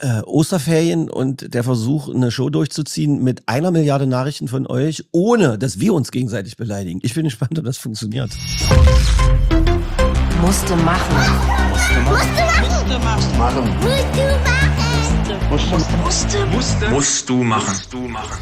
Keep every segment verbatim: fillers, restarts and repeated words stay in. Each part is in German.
äh, Osterferien und der Versuch, eine Show durchzuziehen mit einer Milliarde Nachrichten von euch, ohne dass wir uns gegenseitig beleidigen. Ich bin gespannt, ob das funktioniert. Musste machen. Musste machen. Musste machen. Musste machen. Musste. Musste. Musst du machen. Musst du machen.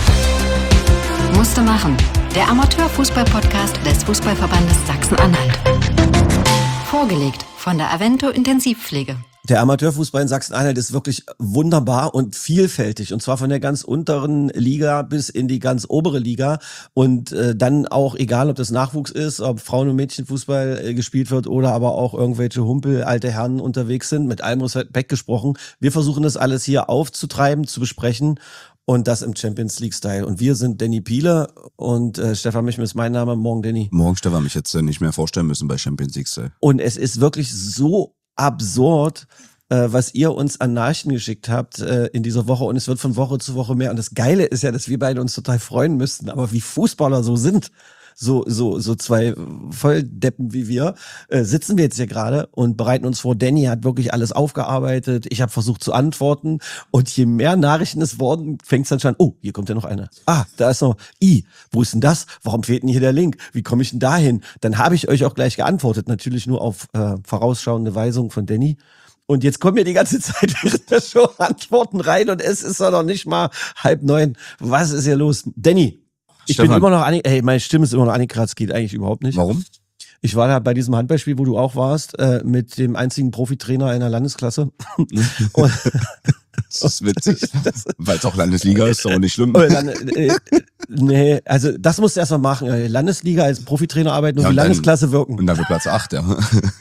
Musste machen. Der Amateurfußball-Podcast des Fußballverbandes Sachsen-Anhalt. Vorgelegt von der Avento Intensivpflege. Der Amateurfußball in Sachsen-Anhalt ist wirklich wunderbar und vielfältig. Und zwar von der ganz unteren Liga bis in die ganz obere Liga. Und äh, dann auch, egal ob das Nachwuchs ist, ob Frauen- und Mädchenfußball äh, gespielt wird oder aber auch irgendwelche Humpel, alte Herren unterwegs sind, mit allem Respekt gesprochen. Wir versuchen das alles hier aufzutreiben, zu besprechen. Und das im Champions League-Style. Und wir sind Danny Piele und äh, Stefan Michel ist mein Name. Morgen, Danny. Morgen, Stefan. Mich jetzt äh, nicht mehr vorstellen müssen bei Champions League-Style. Und es ist wirklich so absurd, äh, was ihr uns an Nachrichten geschickt habt äh, in dieser Woche. Und es wird von Woche zu Woche mehr. Und das Geile ist ja, dass wir beide uns total freuen müssten. Aber wie Fußballer so sind, so so so zwei Volldeppen wie wir, äh, sitzen wir jetzt hier gerade und bereiten uns vor. Danny hat wirklich alles aufgearbeitet. Ich habe versucht zu antworten. Und je mehr Nachrichten es wurden, fängt es dann schon an. Oh, hier kommt ja noch eine. Ah, da ist noch. I, wo ist denn das? Warum fehlt denn hier der Link? Wie komme ich denn dahin? Dann habe ich euch auch gleich geantwortet. Natürlich nur auf äh, vorausschauende Weisung von Danny. Und jetzt kommen mir die ganze Zeit während der Show Antworten rein und es ist ja noch nicht mal halb neun. Was ist hier los? Danny, ich Stefan. bin immer noch, Anni- hey, meine Stimme ist immer noch angekratzt, geht eigentlich überhaupt nicht. Warum? Ich war da bei diesem Handballspiel, wo du auch warst, äh, mit dem einzigen Profitrainer in der Landesklasse. Und das ist witzig, weil es auch Landesliga ist, aber nicht schlimm. Dann, äh, nee, also das musst du erstmal machen. Landesliga als Profitrainer arbeiten und ja, und die Landesklasse dann, wirken. Und dann für Platz acht, ja.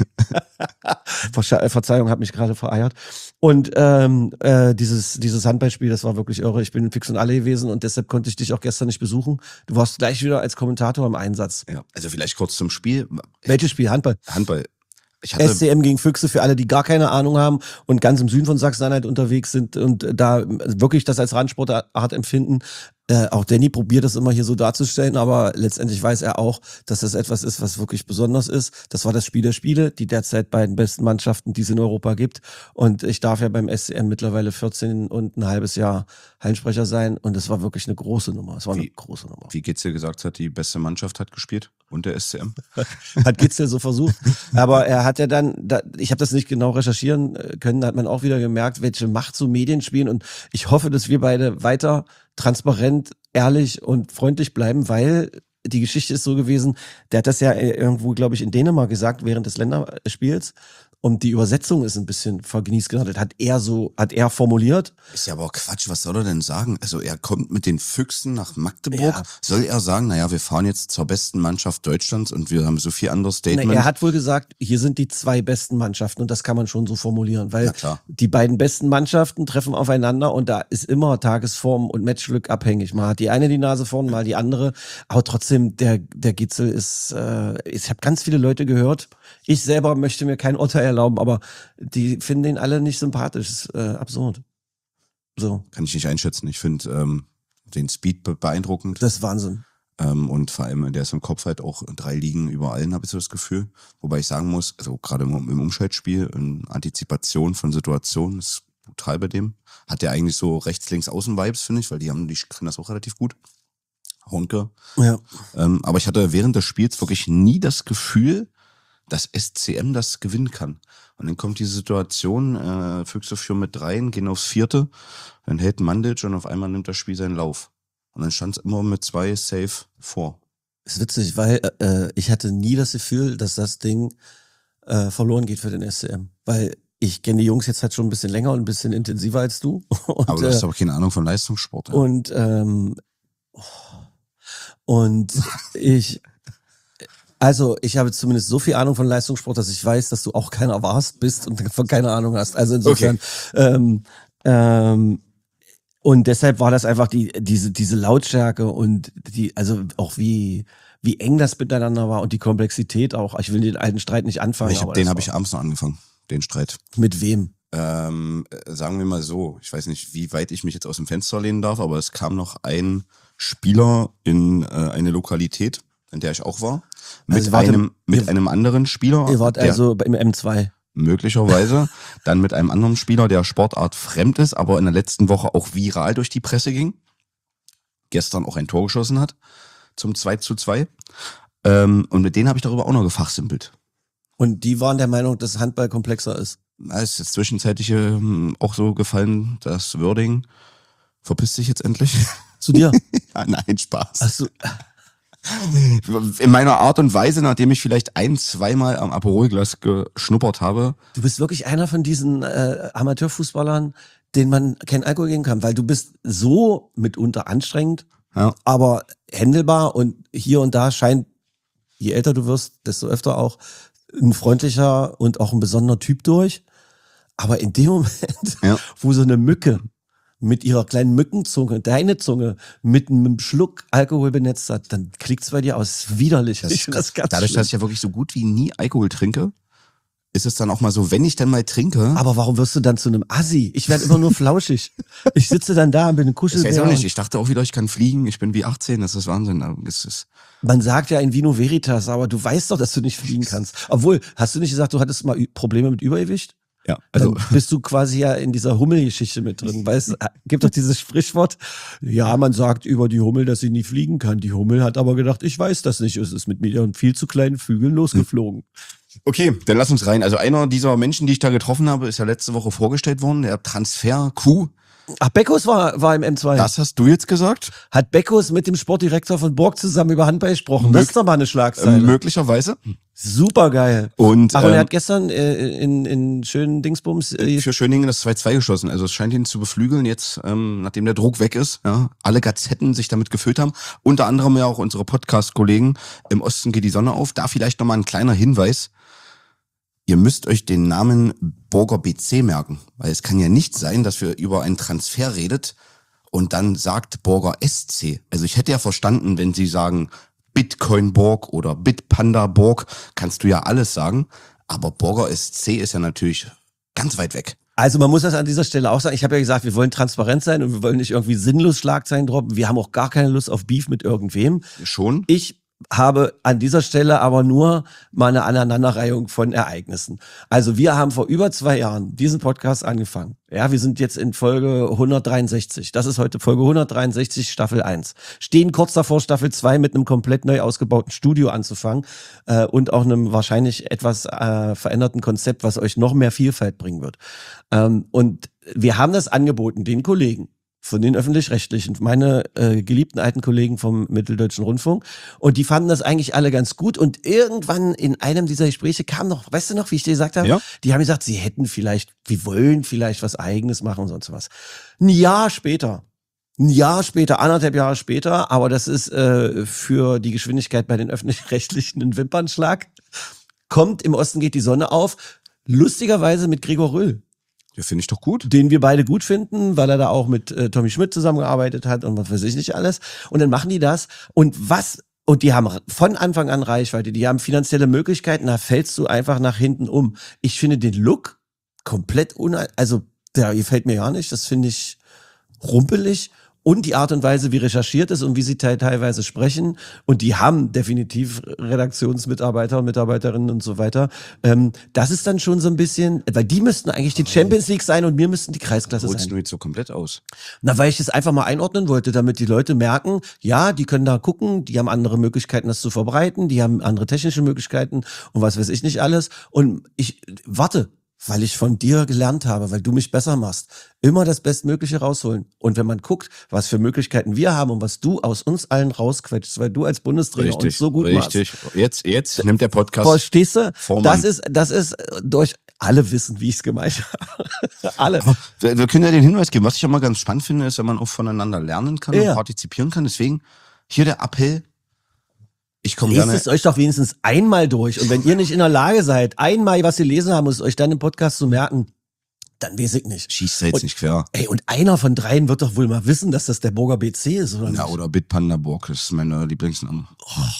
Verzeihung, hat mich gerade vereiert. Und ähm, äh, dieses dieses Handballspiel, das war wirklich irre. Ich bin in Fix und Alle gewesen und deshalb konnte ich dich auch gestern nicht besuchen. Du warst gleich wieder als Kommentator im Einsatz. Ja, also vielleicht kurz zum Spiel. Welches Spiel? Handball? Handball. Ich hatte S C M gegen Füchse für alle, die gar keine Ahnung haben und ganz im Süden von Sachsen-Anhalt unterwegs sind und da wirklich das als Randsportart empfinden. Äh, auch Danny probiert das immer hier so darzustellen, aber letztendlich weiß er auch, dass das etwas ist, was wirklich besonders ist. Das war das Spiel der Spiele, die derzeit beiden besten Mannschaften, die es in Europa gibt. Und ich darf ja beim S C M mittlerweile vierzehn und ein halbes Jahr Hallensprecher sein und es war wirklich eine große Nummer. Es war eine wie, große Nummer. Wie Gitzel gesagt hat, die beste Mannschaft hat gespielt und der S C M. Hat Gitzel so versucht. Aber er hat ja dann, da, ich habe das nicht genau recherchieren können, da hat man auch wieder gemerkt, welche Macht so Medien spielen und ich hoffe, dass wir beide weiter transparent, ehrlich und freundlich bleiben, weil die Geschichte ist so gewesen, der hat das ja irgendwo, glaube ich, in Dänemark gesagt während des Länderspiels und die Übersetzung ist ein bisschen vergenießt genannt. Hat er so, hat er formuliert. Ist ja aber auch Quatsch, was soll er denn sagen? Also er kommt mit den Füchsen nach Magdeburg. Ja. Soll er sagen, naja, wir fahren jetzt zur besten Mannschaft Deutschlands und wir haben so viel andere Statements? Na, er hat wohl gesagt, hier sind die zwei besten Mannschaften und das kann man schon so formulieren, weil die beiden besten Mannschaften treffen aufeinander und da ist immer Tagesform und Matchglück abhängig. Mal hat die eine die Nase vorn, mal die andere. Aber trotzdem, der, der Gitzel ist, äh, ich habe ganz viele Leute gehört. Ich selber möchte mir kein Urteil erlauben, aber die finden ihn alle nicht sympathisch. Das ist äh, absurd. So. Kann ich nicht einschätzen. Ich finde ähm, den Speed beeindruckend. Das ist Wahnsinn. Ähm, und vor allem, der ist im Kopf halt auch drei Ligen über allen, habe ich so das Gefühl. Wobei ich sagen muss, also gerade im, im Umschaltspiel, in Antizipation von Situationen, ist brutal bei dem. Hat der eigentlich so rechts-links-außen-Vibes, finde ich, weil die haben, die können das auch relativ gut. Honke. Ja. Ähm, aber ich hatte während des Spiels wirklich nie das Gefühl, dass S C M das gewinnen kann. Und dann kommt diese Situation, äh, Füchse führen mit dreien, gehen aufs vierte, dann hält Mandic und auf einmal nimmt das Spiel seinen Lauf. Und dann stand es immer mit zwei safe vor. Ist witzig, weil äh, ich hatte nie das Gefühl, dass das Ding äh, verloren geht für den S C M. Weil ich kenne die Jungs jetzt halt schon ein bisschen länger und ein bisschen intensiver als du. Und, aber du hast äh, aber keine Ahnung von Leistungssport. Ja. Und, ähm, und ich... Also, ich habe zumindest so viel Ahnung von Leistungssport, dass ich weiß, dass du auch keiner warst, bist und davon keine Ahnung hast. Also insofern, okay. ähm, ähm, und deshalb war das einfach die, diese, diese Lautstärke und die, also auch wie, wie eng das miteinander war und die Komplexität auch. Ich will den alten Streit nicht anfangen. Ich hab, den habe ich abends noch angefangen, den Streit. Mit wem? Ähm, sagen wir mal so, ich weiß nicht, wie weit ich mich jetzt aus dem Fenster lehnen darf, aber es kam noch ein Spieler in äh, eine Lokalität, in der ich auch war, mit, also warte, einem, mit ihr, einem anderen Spieler. Ihr wart der, also im M zwei? möglicherweise dann mit einem anderen Spieler, der Sportart fremd ist, aber in der letzten Woche auch viral durch die Presse ging. Gestern auch ein Tor geschossen hat zum zwei zu zwei. Ähm, und mit denen habe ich darüber auch noch gefachsimpelt. Und die waren der Meinung, dass Handball komplexer ist. Es ist zwischenzeitlich ähm, auch so gefallen, dass Wörding verpisst sich jetzt endlich. Zu dir? Ja, nein, Spaß. Ach so. In meiner Art und Weise, nachdem ich vielleicht ein-, zweimal am Aperolglas geschnuppert habe. Du bist wirklich einer von diesen äh, Amateurfußballern, denen man keinen Alkohol geben kann, weil du bist so mitunter anstrengend, Ja. aber händelbar und hier und da scheint, je älter du wirst, desto öfter auch ein freundlicher und auch ein besonderer Typ durch. Aber in dem Moment, Ja. wo so eine Mücke mit ihrer kleinen Mückenzunge, deine Zunge, mit einem Schluck Alkohol benetzt hat, dann klickt's bei dir aus. Widerlich. Ich finde das ganz Dadurch, schlimm. dass ich ja wirklich so gut wie nie Alkohol trinke, ist es dann auch mal so, wenn ich dann mal trinke. Aber warum wirst du dann zu einem Assi? Ich werde immer nur flauschig. Ich sitze dann da und bin ein Das Kuschelbär. weiß ich auch nicht. und- Ich dachte auch wieder, ich kann fliegen. Ich bin wie achtzehn. Das ist Wahnsinn. Aber es ist Man sagt ja in Vino Veritas, aber du weißt doch, dass du nicht fliegen kannst. Obwohl, hast du nicht gesagt, du hattest mal Ü- Probleme mit Übergewicht? ja, also Dann bist du quasi ja in dieser Hummelgeschichte mit drin, weil es gibt doch dieses Sprichwort, ja, man sagt über die Hummel, dass sie nie fliegen kann. Die Hummel hat aber gedacht, ich weiß das nicht. Es ist mit mir und viel zu kleinen Flügeln losgeflogen. okay, dann lass uns rein. Also einer dieser Menschen, die ich da getroffen habe, ist ja letzte Woche vorgestellt worden. Der Transfer Q. Ach, Beckos war, war im M zwei. Das hast du jetzt gesagt? Hat Beckos mit dem Sportdirektor von Borg zusammen über Handball gesprochen. Das Mög- ist doch mal eine Schlagzeile. Ähm, möglicherweise. Super geil. Und Ach, und er ähm, hat gestern äh, in, in schönen Dingsbums äh, für Schöningen das zwei zwei geschossen. Also es scheint ihn zu beflügeln jetzt, ähm, nachdem der Druck weg ist. Ja, alle Gazetten sich damit gefüllt haben. Unter anderem ja auch unsere Podcast-Kollegen. Im Osten geht die Sonne auf. Da vielleicht nochmal ein kleiner Hinweis. Ihr müsst euch den Namen Borger B C merken. Weil es kann ja nicht sein, dass wir über einen Transfer redet und dann sagt Borger S C. Also ich hätte ja verstanden, wenn sie sagen Bitcoin Borg oder Bitpanda Borg, kannst du ja alles sagen. Aber Borger S C ist ja natürlich ganz weit weg. Also man muss das an dieser Stelle auch sagen. Ich habe ja gesagt, wir wollen transparent sein und wir wollen nicht irgendwie sinnlos Schlagzeilen droppen. Wir haben auch gar keine Lust auf Beef mit irgendwem. Schon? Ich habe an dieser Stelle aber nur mal eine Aneinanderreihung von Ereignissen. Also wir haben vor über zwei Jahren diesen Podcast angefangen. Ja, wir sind jetzt in Folge hundertdreiundsechzig. Das ist heute Folge hundertdreiundsechzig, Staffel eins. Stehen kurz davor, Staffel zwei mit einem komplett neu ausgebauten Studio anzufangen äh, und auch einem wahrscheinlich etwas äh, veränderten Konzept, was euch noch mehr Vielfalt bringen wird. Ähm, und wir haben das angeboten, den Kollegen von den Öffentlich-Rechtlichen, meine äh, geliebten alten Kollegen vom Mitteldeutschen Rundfunk. Und die fanden das eigentlich alle ganz gut. Und irgendwann in einem dieser Gespräche kam noch, weißt du noch, wie ich dir gesagt habe? Ja. Die haben gesagt, sie hätten vielleicht, wir wollen vielleicht was Eigenes machen und sonst was. Ein Jahr später, ein Jahr später, anderthalb Jahre später, aber das ist äh, für die Geschwindigkeit bei den Öffentlich-Rechtlichen ein Wimpernschlag, kommt im Osten geht die Sonne auf, lustigerweise mit Gregor Röll. Ja, finde ich doch gut. Den wir beide gut finden, weil er da auch mit äh, Tommy Schmidt zusammengearbeitet hat und was weiß ich nicht alles. Und dann machen die das. Und was, und die haben von Anfang an Reichweite, die haben finanzielle Möglichkeiten, da fällst du einfach nach hinten um. Ich finde den Look komplett un, also der gefällt mir gar nicht. Das finde ich rumpelig. Und die Art und Weise, wie recherchiert ist und wie sie te- teilweise sprechen. Und die haben definitiv Redaktionsmitarbeiter und Mitarbeiterinnen und so weiter. Ähm, das ist dann schon so ein bisschen, weil die müssten eigentlich die Champions League sein und wir müssten die Kreisklasse Holst sein. du jetzt so komplett aus? Na, weil ich es einfach mal einordnen wollte, damit die Leute merken, ja, die können da gucken, die haben andere Möglichkeiten, das zu verbreiten, die haben andere technische Möglichkeiten und was weiß ich nicht alles. Und ich warte, weil ich von dir gelernt habe, weil du mich besser machst. Immer das Bestmögliche rausholen. Und wenn man guckt, was für Möglichkeiten wir haben und was du aus uns allen rausquetschst, weil du als Bundestrainer uns so gut machst. Richtig. Jetzt, jetzt nimmt der Podcast. Verstehst du? Vormann. Das ist, das ist durch alle wissen, wie ich es gemeint habe. Alle. Wir, wir können ja den Hinweis geben. Was ich auch mal ganz spannend finde, ist, wenn man auch voneinander lernen kann Ja. und partizipieren kann. Deswegen hier der Appell. Ich komme Lest gerne. es euch doch wenigstens einmal durch. Und wenn ihr nicht in der Lage seid, einmal was ihr lesen haben, es euch dann im Podcast zu merken, dann weiß ich nicht. Schießt jetzt Und- nicht quer. Ey, und einer von dreien wird doch wohl mal wissen, dass das der Burger B C ist, oder Ja, nicht? oder Bitpanda Borg, das ist meine Lieblingsname.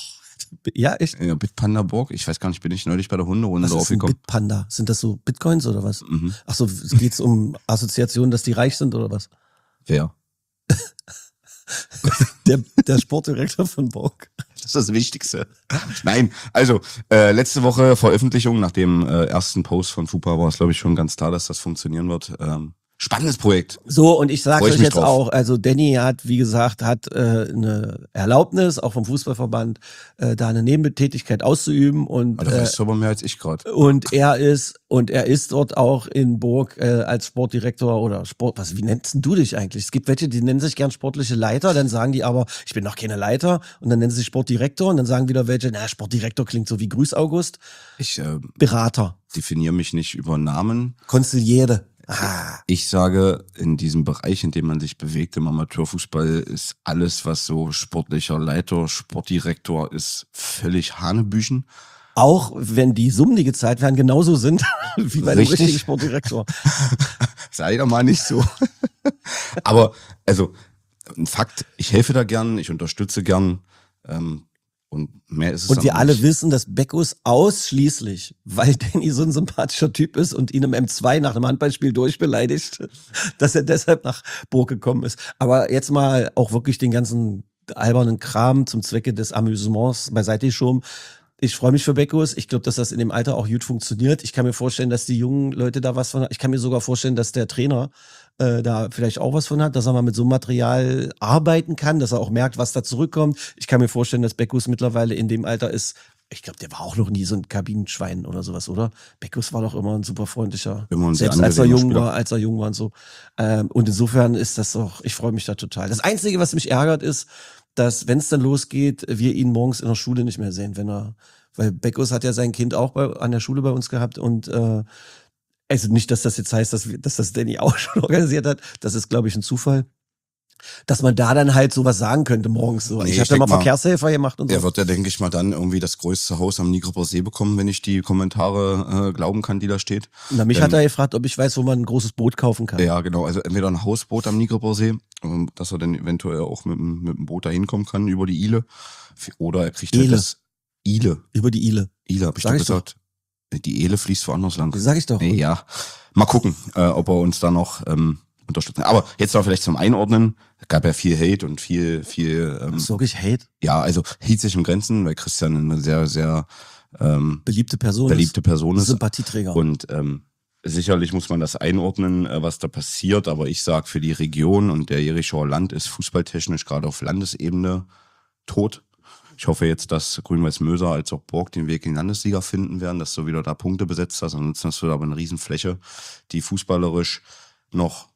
Ja, echt? Ja, Bitpanda Borg, ich weiß gar nicht, bin ich neulich bei der Hunderunde Was drauf ist ein gekommen. Bitpanda? Sind das so Bitcoins oder was? Mhm. Ach so, es geht um Assoziationen, dass die reich sind oder was? Wer? Der, der Sportdirektor von Burg. Das ist das Wichtigste. Nein, also äh, letzte Woche Veröffentlichung, nach dem äh, ersten Post von FUPA war es, glaube ich, schon ganz klar, dass das funktionieren wird. Ähm, Spannendes Projekt. So, und ich sage Freu ich euch mich jetzt drauf. auch, also Danny hat, wie gesagt, hat äh, eine Erlaubnis, auch vom Fußballverband, äh, da eine Nebentätigkeit auszuüben und Aber da äh, weißt du aber mehr als ich gerade. und er ist und er ist dort auch in Burg äh, als Sportdirektor oder Sport, was, wie nennst denn du dich eigentlich? Es gibt welche, die nennen sich gern sportliche Leiter, dann sagen die aber, ich bin noch keine Leiter und dann nennen sie sich Sportdirektor und dann sagen wieder welche, na, Sportdirektor klingt so wie Grüß August. Ich äh, Berater, definiere mich nicht über Namen. Konziliere. Ah. Ich sage, in diesem Bereich, in dem man sich bewegt im Amateurfußball, ist alles, was so sportlicher Leiter, Sportdirektor ist, völlig Hanebüchen. Auch wenn die Summen, die gezahlt werden, genauso sind wie bei einem Richtig. richtigen Sportdirektor. Sei doch mal nicht so. Aber, also, ein Fakt, ich helfe da gern, ich unterstütze gern, ähm, und mehr ist es Und wir dann alle nicht. wissen, dass Beckus ausschließlich, weil Danny so ein sympathischer Typ ist und ihn im M zwei nach einem Handballspiel durchbeleidigt, dass er deshalb nach Burg gekommen ist. Aber jetzt mal auch wirklich den ganzen albernen Kram zum Zwecke des Amüsements beiseite geschoben. Ich freue mich für Beckus. Ich glaube, dass das in dem Alter auch gut funktioniert. Ich kann mir vorstellen, dass die jungen Leute da was von, ich kann mir sogar vorstellen, dass der Trainer äh, da vielleicht auch was von hat, dass er mal mit so einem Material arbeiten kann, dass er auch merkt, was da zurückkommt. Ich kann mir vorstellen, dass Beckus mittlerweile in dem Alter ist. Ich glaube, der war auch noch nie so ein Kabinenschwein oder sowas, oder? Beckus war doch immer ein super freundlicher, Immer ein sehr selbst als er angenehmer jung Spieler. war, als er jung war und so. Ähm, und insofern ist das doch, ich freue mich da total. Das Einzige, was mich ärgert, ist, dass, wenn es dann losgeht, wir ihn morgens in der Schule nicht mehr sehen, wenn er, weil Beckus hat ja sein Kind auch bei, an der Schule bei uns gehabt und äh, also nicht, dass das jetzt heißt, dass, wir, dass das Danny auch schon organisiert hat, das ist, glaube ich, ein Zufall. Dass man da dann halt sowas sagen könnte morgens so. Nee, ich ich habe ja mal denk mal, Verkehrshelfer gemacht und so. Er wird ja, denke ich mal, dann irgendwie das größte Haus am Nigrupper See bekommen, wenn ich die Kommentare äh, glauben kann, die da steht. Na, mich ähm, hat er gefragt, ob ich weiß, wo man ein großes Boot kaufen kann. Ja, genau. Also entweder ein Hausboot am Nigrupper See, ähm, dass er dann eventuell auch mit, dem- mit dem Boot da hinkommen kann über die Ile. Oder er kriegt halt Ile. das Ile. Über die Ile. Ile, hab ich Sag doch ich doch. gesagt. Die Ile fließt woanders lang. Das sag ich doch. Nee, ja. Mal gucken, äh, ob er uns da noch ähm, unterstützen. Aber jetzt noch vielleicht zum Einordnen. Es gab ja viel Hate und viel, viel, ähm, Das ist wirklich Hate. ja, also hielt sich im Grenzen, weil Christian eine sehr, sehr ähm, Beliebte Person. beliebte Person ist. ist. Sympathieträger. Und ähm, sicherlich muss man das einordnen, äh, was da passiert. Aber ich sag, für die Region und der Jerichower Land ist fußballtechnisch gerade auf Landesebene tot. Ich hoffe jetzt, dass Grün-Weiß-Möser als auch Burg den Weg in die Landesliga finden werden, dass du wieder da Punkte besetzt hast. Ansonsten hast du da aber eine Riesenfläche, die fußballerisch noch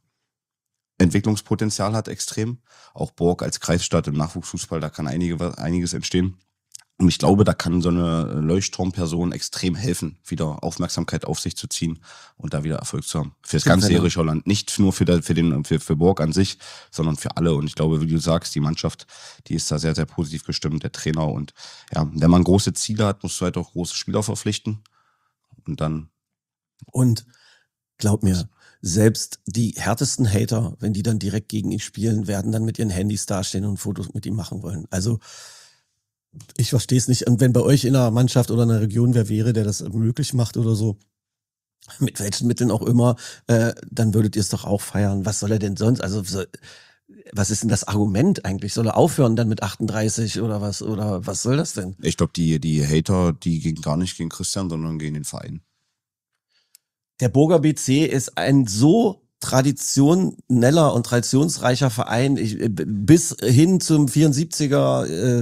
Entwicklungspotenzial hat extrem. Auch Burg als Kreisstadt im Nachwuchsfußball, da kann einige, einiges entstehen. Und ich glaube, da kann so eine Leuchtturmperson extrem helfen, wieder Aufmerksamkeit auf sich zu ziehen und da wieder Erfolg zu haben. Für das ganze Genau. Jerichower Land. Nicht nur für, der, für, den, für, für Burg an sich, sondern für alle. Und ich glaube, wie du sagst, die Mannschaft, die ist da sehr, sehr positiv gestimmt, der Trainer. Und ja, wenn man große Ziele hat, musst du halt auch große Spieler verpflichten. Und dann Und glaub mir, selbst die härtesten Hater, wenn die dann direkt gegen ihn spielen, werden dann mit ihren Handys dastehen und Fotos mit ihm machen wollen. Also ich verstehe es nicht. Und wenn bei euch in einer Mannschaft oder einer Region wer wäre, der das möglich macht oder so, mit welchen Mitteln auch immer, äh, dann würdet ihr es doch auch feiern. Was soll er denn sonst? Also so, was ist denn das Argument eigentlich? Soll er aufhören dann mit achtunddreißig oder was? Oder was soll das denn? Ich glaube, die, die Hater, die gehen gar nicht gegen Christian, sondern gegen den Verein. Der Burger B C ist ein so traditioneller und traditionsreicher Verein, ich, bis hin zum vierundsiebziger, äh,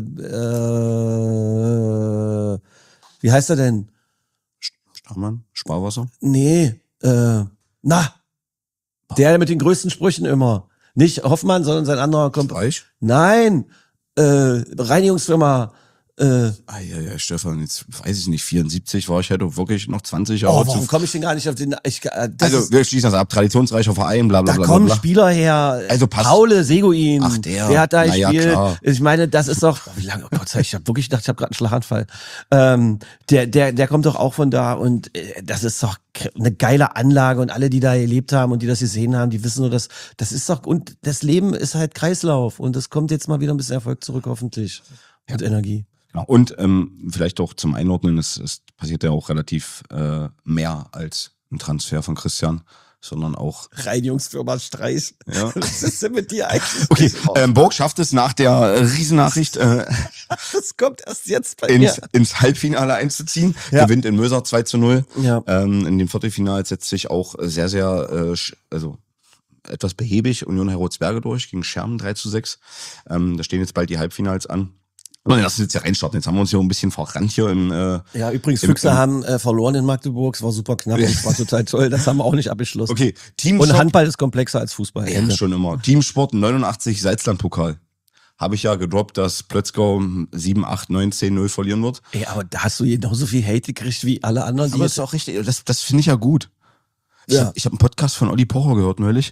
äh, wie heißt er denn? Starmann, Sparwasser. Nee, äh, na, der mit den größten Sprüchen immer. Nicht Hoffmann, sondern sein anderer kommt. Reich? Nein, äh, Reinigungsfirma. Äh, Ah, ja, ja, Stefan, jetzt weiß ich nicht, vierundsiebzig war ich halt auch wirklich noch zwanzig Jahre oh, zu. warum komme ich denn gar nicht auf den? Ich, äh, das Also, ist, wir schließen das ab, traditionsreicher Verein, bla, bla, da bla, kommen bla, bla. Spieler her. Also passt. Paule Seguin. Ach, der. Der hat da Na ja, gespielt. klar. Ich meine, das ist doch, wie lange, oh Gott, ich habe wirklich gedacht, ich habe gerade einen Schlaganfall. Ähm, der, der, der kommt doch auch von da und äh, das ist doch eine geile Anlage und alle, die da gelebt haben und die das gesehen haben, die wissen nur, dass das ist doch, und das Leben ist halt Kreislauf und es kommt jetzt mal wieder ein bisschen Erfolg zurück, hoffentlich. Und Energie. Genau. Und ähm, vielleicht auch zum Einordnen, es, es passiert ja auch relativ äh, mehr als ein Transfer von Christian. sondern auch Reinigungsfirma Streich. Ja. Was ist denn mit dir eigentlich? Okay, ähm, Burg schafft es nach der äh, Riesennachricht äh, Das kommt erst jetzt bei ins, mir. ins Halbfinale einzuziehen. Ja. Gewinnt in Möser zwei zu null. Ja. Ähm, in dem Viertelfinale setzt sich auch sehr, sehr, äh, sch- also etwas behäbig Union Heroldsberge durch gegen Schermen drei zu sechs. Ähm, da stehen jetzt bald die Halbfinals an. Und lass uns jetzt ja reinstarten. Jetzt haben wir uns hier ein bisschen verrannt hier im äh, Ja, übrigens, Im- Füchse im- haben äh, verloren in Magdeburg. Es war super knapp und es war total toll. Das haben wir auch nicht abgeschlossen. Okay, Team Und Handball ist komplexer als Fußball. Ja, Ende. schon immer. Teamsport neunundachtzig Salzland-Pokal. Habe ich ja gedroppt, dass Plötzgau sieben, acht, neun, zehn, null verlieren wird. Ey, aber da hast du genauso viel Hate gekriegt wie alle anderen. Die Aber das ist auch richtig, das, das finde ich ja gut. Ich Ja. habe ich hab einen Podcast von Olli Pocher gehört neulich.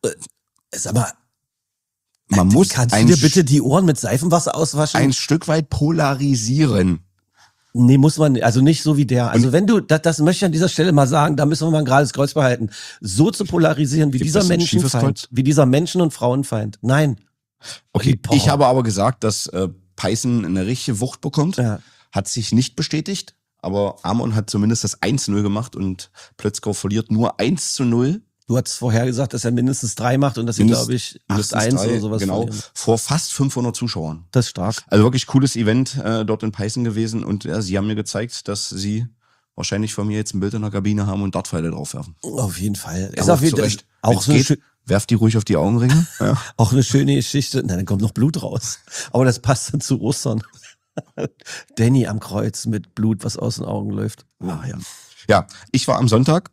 Sag mal, Man muss kannst ein, du dir bitte die Ohren mit Seifenwasser auswaschen? ein Stück weit polarisieren. Nee, muss man, also nicht so wie der. Also wenn du, das, das möchte ich an dieser Stelle mal sagen, da müssen wir mal ein gerades Kreuz behalten. So zu polarisieren wie Gibt dieser es ein schiefes Menschenfeind, Kreuz? wie dieser Menschen- und Frauenfeind. Nein. Okay, Olli Pocher. ich habe aber gesagt, dass äh, Peißen eine richtige Wucht bekommt. Ja. Hat sich nicht bestätigt, aber Amon hat zumindest das eins zu null gemacht und Plötzgau verliert nur eins zu null. Du hast vorher gesagt, dass er mindestens drei macht und dass sie, Mindest- glaube ich, acht mindestens eins drei, oder sowas Genau, verlieren. vor fast fünfhundert Zuschauern. Das ist stark. Also wirklich cooles Event äh, dort in Peißen gewesen und ja, sie haben mir gezeigt, dass sie wahrscheinlich von mir jetzt ein Bild in der Kabine haben und Dartpfeile draufwerfen. Auf jeden Fall. Ja, Ist aber auf jeden zu Fall Recht. auch Wenn's so, eine geht, schö- werft die ruhig auf die Augenringe. Ja. auch eine schöne Geschichte. Na, dann kommt noch Blut raus. Aber das passt dann zu Ostern. Danny am Kreuz mit Blut, was aus den Augen läuft. Ah, ja. ja, ich war am Sonntag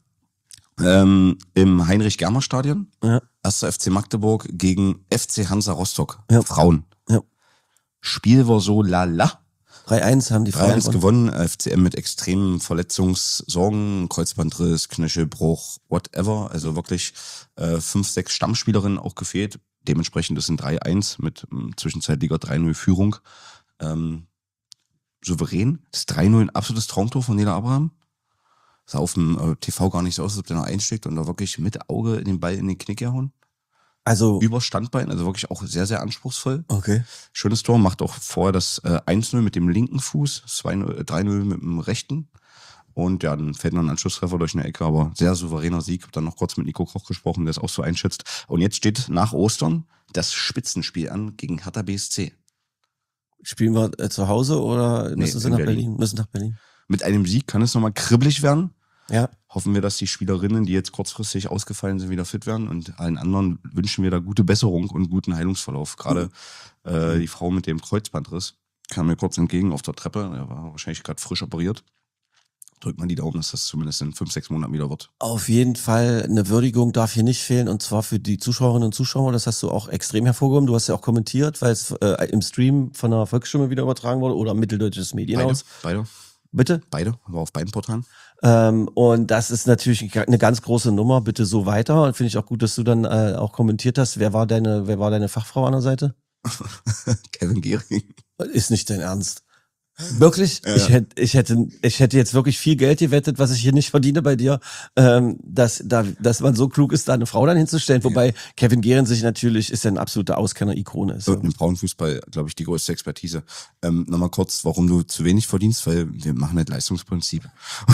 ähm, im Heinrich-Germer-Stadion. Ja. Erster F C Magdeburg gegen F C Hansa Rostock. Ja. Frauen. Ja. Spiel war so lala. drei eins haben die drei Frauen eins gewonnen. gewonnen, F C M mit extremen Verletzungssorgen, Kreuzbandriss, Knöchelbruch, whatever. Also wirklich äh, fünf, sechs Stammspielerinnen auch gefehlt. Dementsprechend ist ein drei eins mit ähm, zwischenzeitlicher drei null Führung. Ähm, souverän. Das drei null ein absolutes Traumtor von Nela Abraham. Sah auf dem äh, T V gar nicht so aus, als ob der noch einsteckt und da wirklich mit Auge in den Ball in den Knick gehauen. Also, Über Standbein, also wirklich auch sehr, sehr anspruchsvoll. okay. Schönes Tor, macht auch vorher das äh, eins null mit dem linken Fuß, zwei null, äh, drei null mit dem rechten. Und ja, dann fällt noch ein Anschlusstreffer durch eine Ecke, aber sehr souveräner Sieg. Hab dann noch kurz mit Nico Koch gesprochen, der es auch so einschätzt. Und jetzt steht nach Ostern das Spitzenspiel an gegen Hertha B S C. Spielen wir äh, zu Hause oder Nee, müssen sie in nach Berlin. Berlin? Müssen nach Berlin. Mit einem Sieg kann es nochmal kribbelig werden. Ja. Hoffen wir, dass die Spielerinnen, die jetzt kurzfristig ausgefallen sind, wieder fit werden. Und allen anderen wünschen wir da gute Besserung und guten Heilungsverlauf. Gerade äh, die Frau mit dem Kreuzbandriss kam mir kurz entgegen auf der Treppe. Er war wahrscheinlich gerade frisch operiert. Drückt man die Daumen, dass das zumindest in fünf, sechs Monaten wieder wird. Auf jeden Fall eine Würdigung darf hier nicht fehlen und zwar für die Zuschauerinnen und Zuschauer. Das hast du auch extrem hervorgehoben. Du hast ja auch kommentiert, weil es äh, im Stream von der Volksstimme wieder übertragen wurde oder Mitteldeutsches Beide, Medienhaus. beide, Bitte? beide, aber auf beiden Portalen. Ähm, und das ist natürlich eine ganz große Nummer. Bitte so weiter. Und finde ich auch gut, dass du dann äh, auch kommentiert hast. Wer war deine, wer war deine Fachfrau an der Seite? Kevin Gehring. Ist nicht dein Ernst. Wirklich? Ja. Ich hätte, ich hätte, ich hätte jetzt wirklich viel Geld gewettet, was ich hier nicht verdiene bei dir, ähm, dass, da, dass man so klug ist, da eine Frau dann hinzustellen. Wobei Kevin Gehren sich natürlich ist ja ein absoluter Auskenner-Ikone ist. Und im Frauenfußball, glaube ich, die größte Expertise. Ähm, Nochmal kurz, warum du zu wenig verdienst, weil wir machen nicht Leistungsprinzip. Und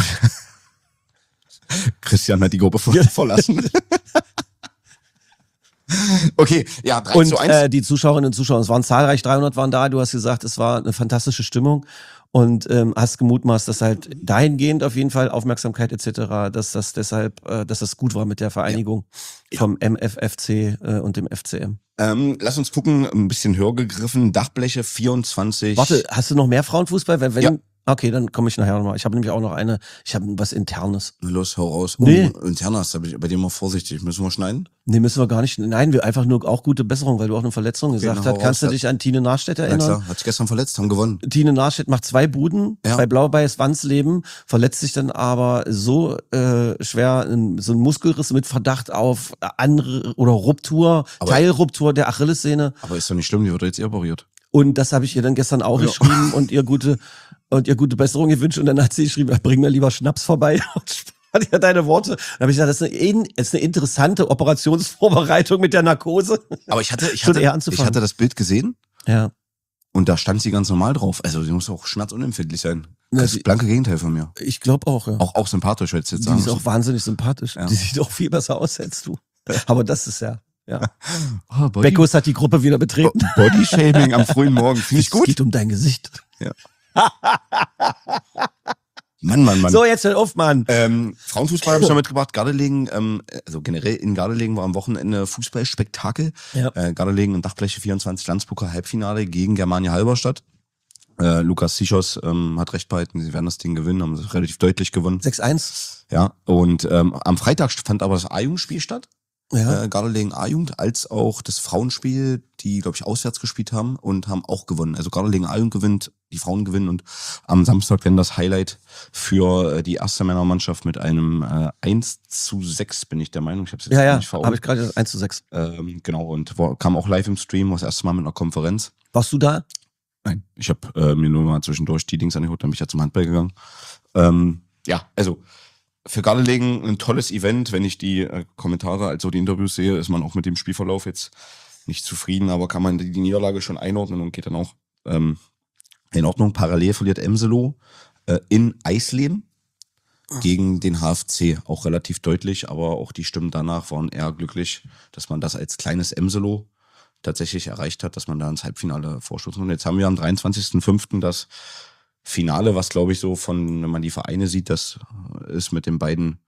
Christian hat die Gruppe ver verlassen. Okay, ja, drei Und zu eins. äh, die Zuschauerinnen und Zuschauer, es waren zahlreich, dreihundert waren da. Du hast gesagt, es war eine fantastische Stimmung und ähm, hast gemutmaßt, dass halt dahingehend auf jeden Fall Aufmerksamkeit et cetera, dass das deshalb, äh, dass das gut war mit der Vereinigung Ja. vom M F F C äh, und dem F C M. Ähm, lass uns gucken, ein bisschen höher gegriffen. Dachbleche vierundzwanzig. Warte, hast du noch mehr Frauenfußball? Wenn, wenn, Ja. Okay, dann komme ich nachher nochmal. Ich habe nämlich auch noch eine, ich habe was Internes. Los, hau raus. Nee. Oh, Internas, da bin ich bei dir mal vorsichtig. Müssen wir schneiden? Nee, müssen wir gar nicht. Nein, wir einfach nur auch gute Besserung, weil du auch eine Verletzung Okay, gesagt na, hau hast. Kannst raus. du dich an Tine Narstedt Ja, erinnern? klar. Hat sich gestern verletzt, haben gewonnen. Tine Narstedt macht zwei Buden Ja. bei Blau-Weiß Wandsleben, verletzt sich dann aber so äh, schwer, in, so ein Muskelriss mit Verdacht auf andere oder Ruptur, Aber- Teilruptur der Achillessehne. Aber ist doch nicht schlimm, die wird jetzt eh operiert. Und das habe ich ihr dann gestern auch Ja. geschrieben und ihr gute und ihr gute Besserung gewünscht. Und dann hat sie geschrieben, bring mir lieber Schnaps vorbei. Und hat ja deine Worte. Dann habe ich gesagt, das ist, eine, in- das ist eine interessante Operationsvorbereitung mit der Narkose. Aber ich hatte, ich Schon hatte, eher ich anzufangen. hatte das Bild gesehen Ja. und da stand sie ganz normal drauf. Also sie muss auch schmerzunempfindlich sein. Na, Das die, blanke Gegenteil von mir. ich glaube auch, ja. Auch, auch sympathisch, wenn ich jetzt Die sagen ist muss. auch wahnsinnig sympathisch. Ja. Die sieht auch viel besser aus als du. Aber das ist ja, ja. Oh, Body, Beckus hat die Gruppe wieder betreten. Bodyshaming am frühen Morgen. Finde ich Es gut. geht um dein Gesicht. Ja. Mann, Mann, Mann. So, jetzt hört auf, Mann. Ähm, Frauenfußball habe ich noch mitgebracht. Gardelegen, ähm, also generell in Gardelegen war am Wochenende Fußballspektakel. Ja. Äh, Gardelegen und Dachfläche vierundzwanzig Landspokal Halbfinale gegen Germania Halberstadt. Äh, Lukas Sichos ähm, hat recht behalten, sie werden das Ding gewinnen, haben es relativ deutlich gewonnen. sechs eins. Ja, und ähm, am Freitag fand aber das A-Jugendspiel statt. Ja. Äh, Gardelegen A-Jugend, als auch das Frauenspiel, die, glaube ich, auswärts gespielt haben und haben auch gewonnen. Also Gardelegen A-Jugend gewinnt, die Frauen gewinnen und am Samstag dann das Highlight für äh, die erste Männermannschaft mit einem äh, eins zu sechs, bin ich der Meinung. Ich habe es jetzt Ja, ja, nicht vor Augen. habe ich gerade eins zu sechs. Ähm, genau, und war, kam auch live im Stream, war das erste Mal mit einer Konferenz. Warst du da? Nein, ich habe äh, mir nur mal zwischendurch die Dings angeguckt, dann bin ich ja zum Handball gegangen. Ähm, ja, also für Gardelegen ein tolles Event. Wenn ich die äh, Kommentare, also die Interviews sehe, ist man auch mit dem Spielverlauf jetzt nicht zufrieden, aber kann man die, die Niederlage schon einordnen und geht dann auch ähm, in Ordnung. Parallel verliert Emselo äh, in Eisleben gegen den H F C. Auch relativ deutlich, aber auch die Stimmen danach waren eher glücklich, dass man das als kleines Emselo tatsächlich erreicht hat, dass man da ins Halbfinale vorstoßen. Und jetzt haben wir am dreiundzwanzigsten fünften das Finale, was glaube ich so von, wenn man die Vereine sieht, das ist mit den beiden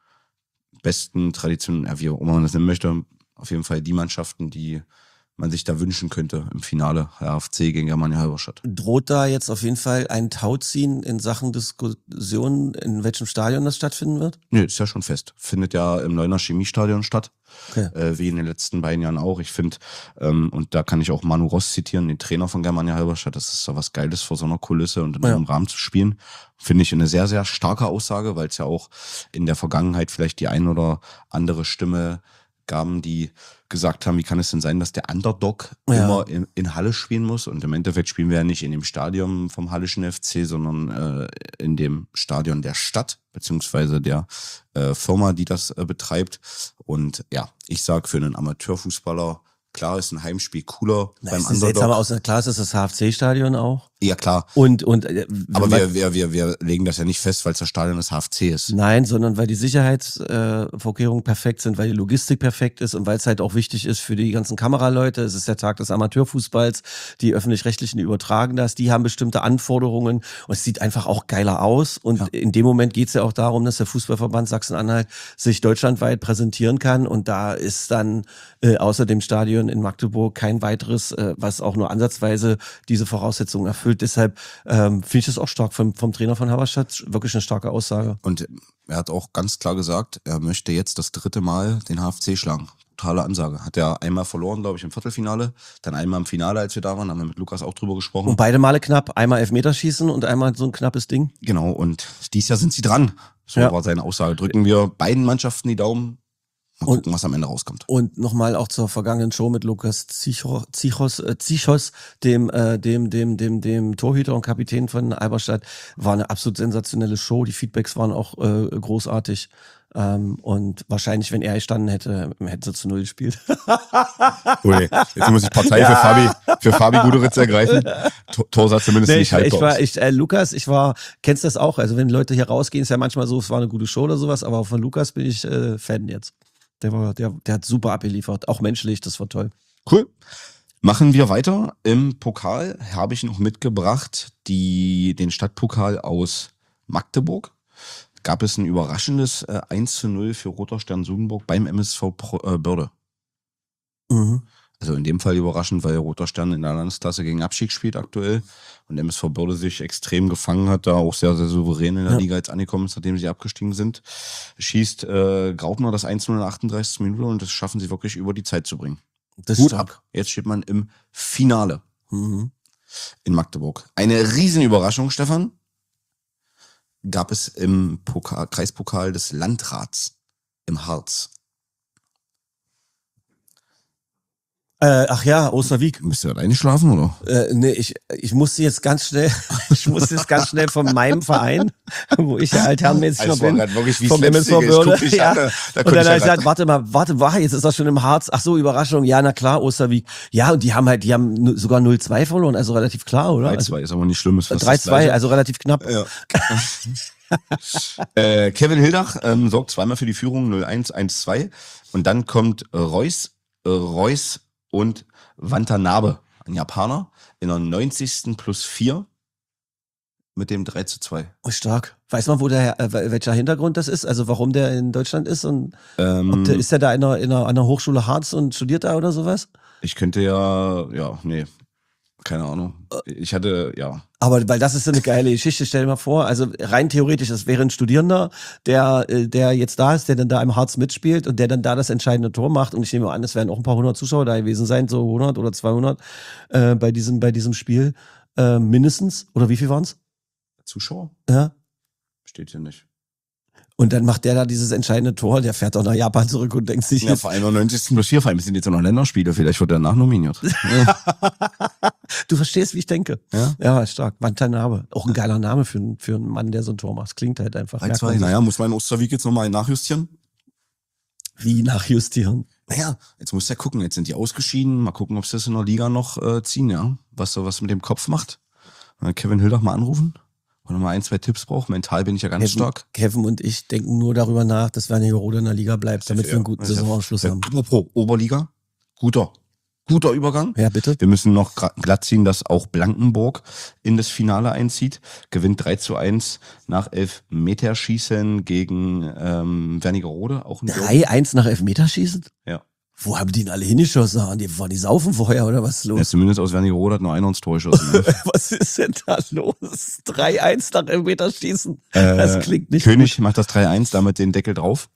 besten Traditionen, ja, wie auch immer man das nennen möchte, auf jeden Fall die Mannschaften, die man sich da wünschen könnte im Finale. H F C gegen Germania Halberstadt. Droht da jetzt auf jeden Fall ein Tauziehen in Sachen Diskussion, in welchem Stadion das stattfinden wird? Nee, ist ja schon fest. Findet ja im Neuner Chemiestadion statt. Okay. Äh, wie in den letzten beiden Jahren auch. Ich finde, ähm, und da kann ich auch Manu Ross zitieren, den Trainer von Germania Halberstadt, das ist so was Geiles, vor so einer Kulisse und in Ja. einem Rahmen zu spielen. Finde ich eine sehr, sehr starke Aussage, weil es ja auch in der Vergangenheit vielleicht die ein oder andere Stimme gaben, die gesagt haben, wie kann es denn sein, dass der Underdog Ja. immer in, in Halle spielen muss? Und im Endeffekt spielen wir ja nicht in dem Stadion vom Hallischen F C, sondern äh, in dem Stadion der Stadt, beziehungsweise der äh, Firma, die das äh, betreibt. Und ja, ich sag für einen Amateurfußballer, klar ist ein Heimspiel cooler Na, beim ist eine seltsame Underdog. Aussage. Klar, es ist das H F C-Stadion auch. Ja, klar. Und, und, äh, Aber wenn wir, wir, wir, wir legen das ja nicht fest, weil es das Stadion des H F C ist. Nein, sondern weil die Sicherheitsvorkehrungen äh, perfekt sind, weil die Logistik perfekt ist und weil es halt auch wichtig ist für die ganzen Kameraleute. Es ist der Tag des Amateurfußballs, die Öffentlich-Rechtlichen übertragen das, die haben bestimmte Anforderungen und es sieht einfach auch geiler aus. Und Ja. in dem Moment geht es ja auch darum, dass der Fußballverband Sachsen-Anhalt sich deutschlandweit präsentieren kann und da ist dann äh, außer dem Stadion in Magdeburg kein weiteres, äh, was auch nur ansatzweise diese Voraussetzungen erfüllt. Deshalb ähm, finde ich das auch stark vom, vom Trainer von Halberstadt, wirklich eine starke Aussage. Und er hat auch ganz klar gesagt, er möchte jetzt das dritte Mal den H F C schlagen. Totale Ansage. Hat er einmal verloren, glaube ich, im Viertelfinale, dann einmal im Finale, als wir da waren, haben wir mit Lukas auch drüber gesprochen. Und beide Male knapp, einmal Elfmeterschießen und einmal so ein knappes Ding. Genau, und dieses Jahr sind sie dran. So Ja. war seine Aussage. Drücken wir beiden Mannschaften die Daumen. Mal Und- gucken, was am Ende rauskommt. Und nochmal auch zur vergangenen Show mit Lukas Zichos, Zichos, äh, Zichos dem, äh, dem, dem, dem, dem Torhüter und Kapitän von Halberstadt, war eine absolut sensationelle Show. Die Feedbacks waren auch äh, großartig. Ähm, und wahrscheinlich, wenn er gestanden hätte, hätte sie zu null gespielt. Ui, jetzt muss ich Partei für Fabi, für Fabi Guderitz ergreifen. Tor, Tor sah zumindest Nee, nicht ich, ich haltbar war, aus. ich, äh, Lukas, ich war, kennst das auch? Also wenn Leute hier rausgehen, ist ja manchmal so, es war eine gute Show oder sowas, aber von Lukas bin ich äh, Fan jetzt. Der war, der, der hat super abgeliefert, auch menschlich, das war toll. Cool. Machen wir weiter. Im Pokal habe ich noch mitgebracht die, den Stadtpokal aus Magdeburg. Gab es ein überraschendes äh, eins zu null für Roter Stern Sudenburg beim M S V Pro, äh, Börde. Mhm. Also in dem Fall überraschend, weil Roter Stern in der Landesklasse gegen Abstieg spielt aktuell und M S V Börde sich extrem gefangen hat, da auch sehr, sehr souverän in der Ja. Liga jetzt angekommen ist, nachdem sie abgestiegen sind. Schießt äh, Graupner das eins zu null in der achtunddreißigsten Minute und das schaffen sie wirklich über die Zeit zu bringen. Das ist Hut stark. ab. Jetzt steht man im Finale Mhm. in Magdeburg. Eine Riesenüberraschung, Stefan, gab es im Pokal, Kreispokal des Landrats im Harz. Äh, ach ja, Osterwieck. Müsst ihr alleine schlafen, oder? Äh, nee, ich, ich musste jetzt ganz schnell, ich musste jetzt ganz schnell von meinem Verein, wo ich ja altherrenmäßig noch bin, vom M S V Börde, ja. Da, da und dann ich habe ich ja gesagt, warte mal, warte, warte, jetzt ist das schon im Harz. Ach so, Überraschung, ja, na klar, Osterwieck. Ja, und die haben halt, die haben nu- sogar null zwei verloren, also relativ klar, oder? drei zwei ist aber nicht schlimm. Ist drei zwei, also relativ knapp. Ja. äh, Kevin Hildach ähm, sorgt zweimal für die Führung, null eins, eins zwei. Und dann kommt Reus, äh, Reus und Watanabe, ein Japaner, in der neunzigsten plus vier mit dem drei zu zwei. Oh, stark. Weiß man, wo der, äh, welcher Hintergrund das ist? Also warum der in Deutschland ist? Und Ähm, ob der, ist der da in einer, in einer, an der Hochschule Harz und studiert da oder sowas? ich könnte ja, ja, nee, keine Ahnung. Ich hatte, ja. Aber weil das ist so eine geile Geschichte, stell dir mal vor, also rein theoretisch, das wäre ein Studierender, der, äh, der jetzt da ist, der dann da im Harz mitspielt und der dann da das entscheidende Tor macht. Und ich nehme an, es werden auch ein paar hundert Zuschauer da gewesen sein, so hundert oder zweihundert äh, bei diesem, bei diesem Spiel äh, mindestens. Oder wie viel waren's? Zuschauer? Ja. Steht hier nicht. Und dann macht der da dieses entscheidende Tor, der fährt auch nach Japan zurück und denkt sich Ja, jetzt, vor allem neunzigsten plus vier, vor allem sind jetzt auch noch Länderspiele, vielleicht wird er nachnominiert. du verstehst, wie ich denke. Ja. Ja, stark. Watanabe. Auch ein geiler Name für, einen- für einen Mann, der so ein Tor macht. Klingt halt einfach. drei merkt man zwei, sich. naja, muss man in Osterwieck jetzt nochmal nachjustieren? Wie nachjustieren. Naja, jetzt muss er gucken, jetzt sind die ausgeschieden, mal gucken, ob sie das in der Liga noch äh, ziehen, ja. Was so was mit dem Kopf macht. Äh, Kevin Hildach mal anrufen, wenn er mal ein, zwei Tipps braucht. Mental bin ich ja ganz Kevin, stark. Kevin und ich denken nur darüber nach, dass Wernigerode in der Liga bleibt, damit wir einen guten Ja, Saisonabschluss ja, haben. Apropos Oberliga, guter, guter Übergang. Ja, bitte. Wir müssen noch gra- glatt ziehen, dass auch Blankenburg in das Finale einzieht. Gewinnt drei zu eins nach Elfmeterschießen gegen ähm, Wernigerode. Auch ein Derby. drei eins nach Elfmeterschießen? Ja. Wo haben die ihn alle hingeschossen? Haben die, waren die saufen vorher oder was ist Ja, los? zumindest aus Wernigerode hat nur einer ins Tor geschossen. Ne? Was ist denn da los? drei eins nach Elfmeterschießen? Äh, Das klingt nicht König gut. macht das drei eins, damit den Deckel drauf.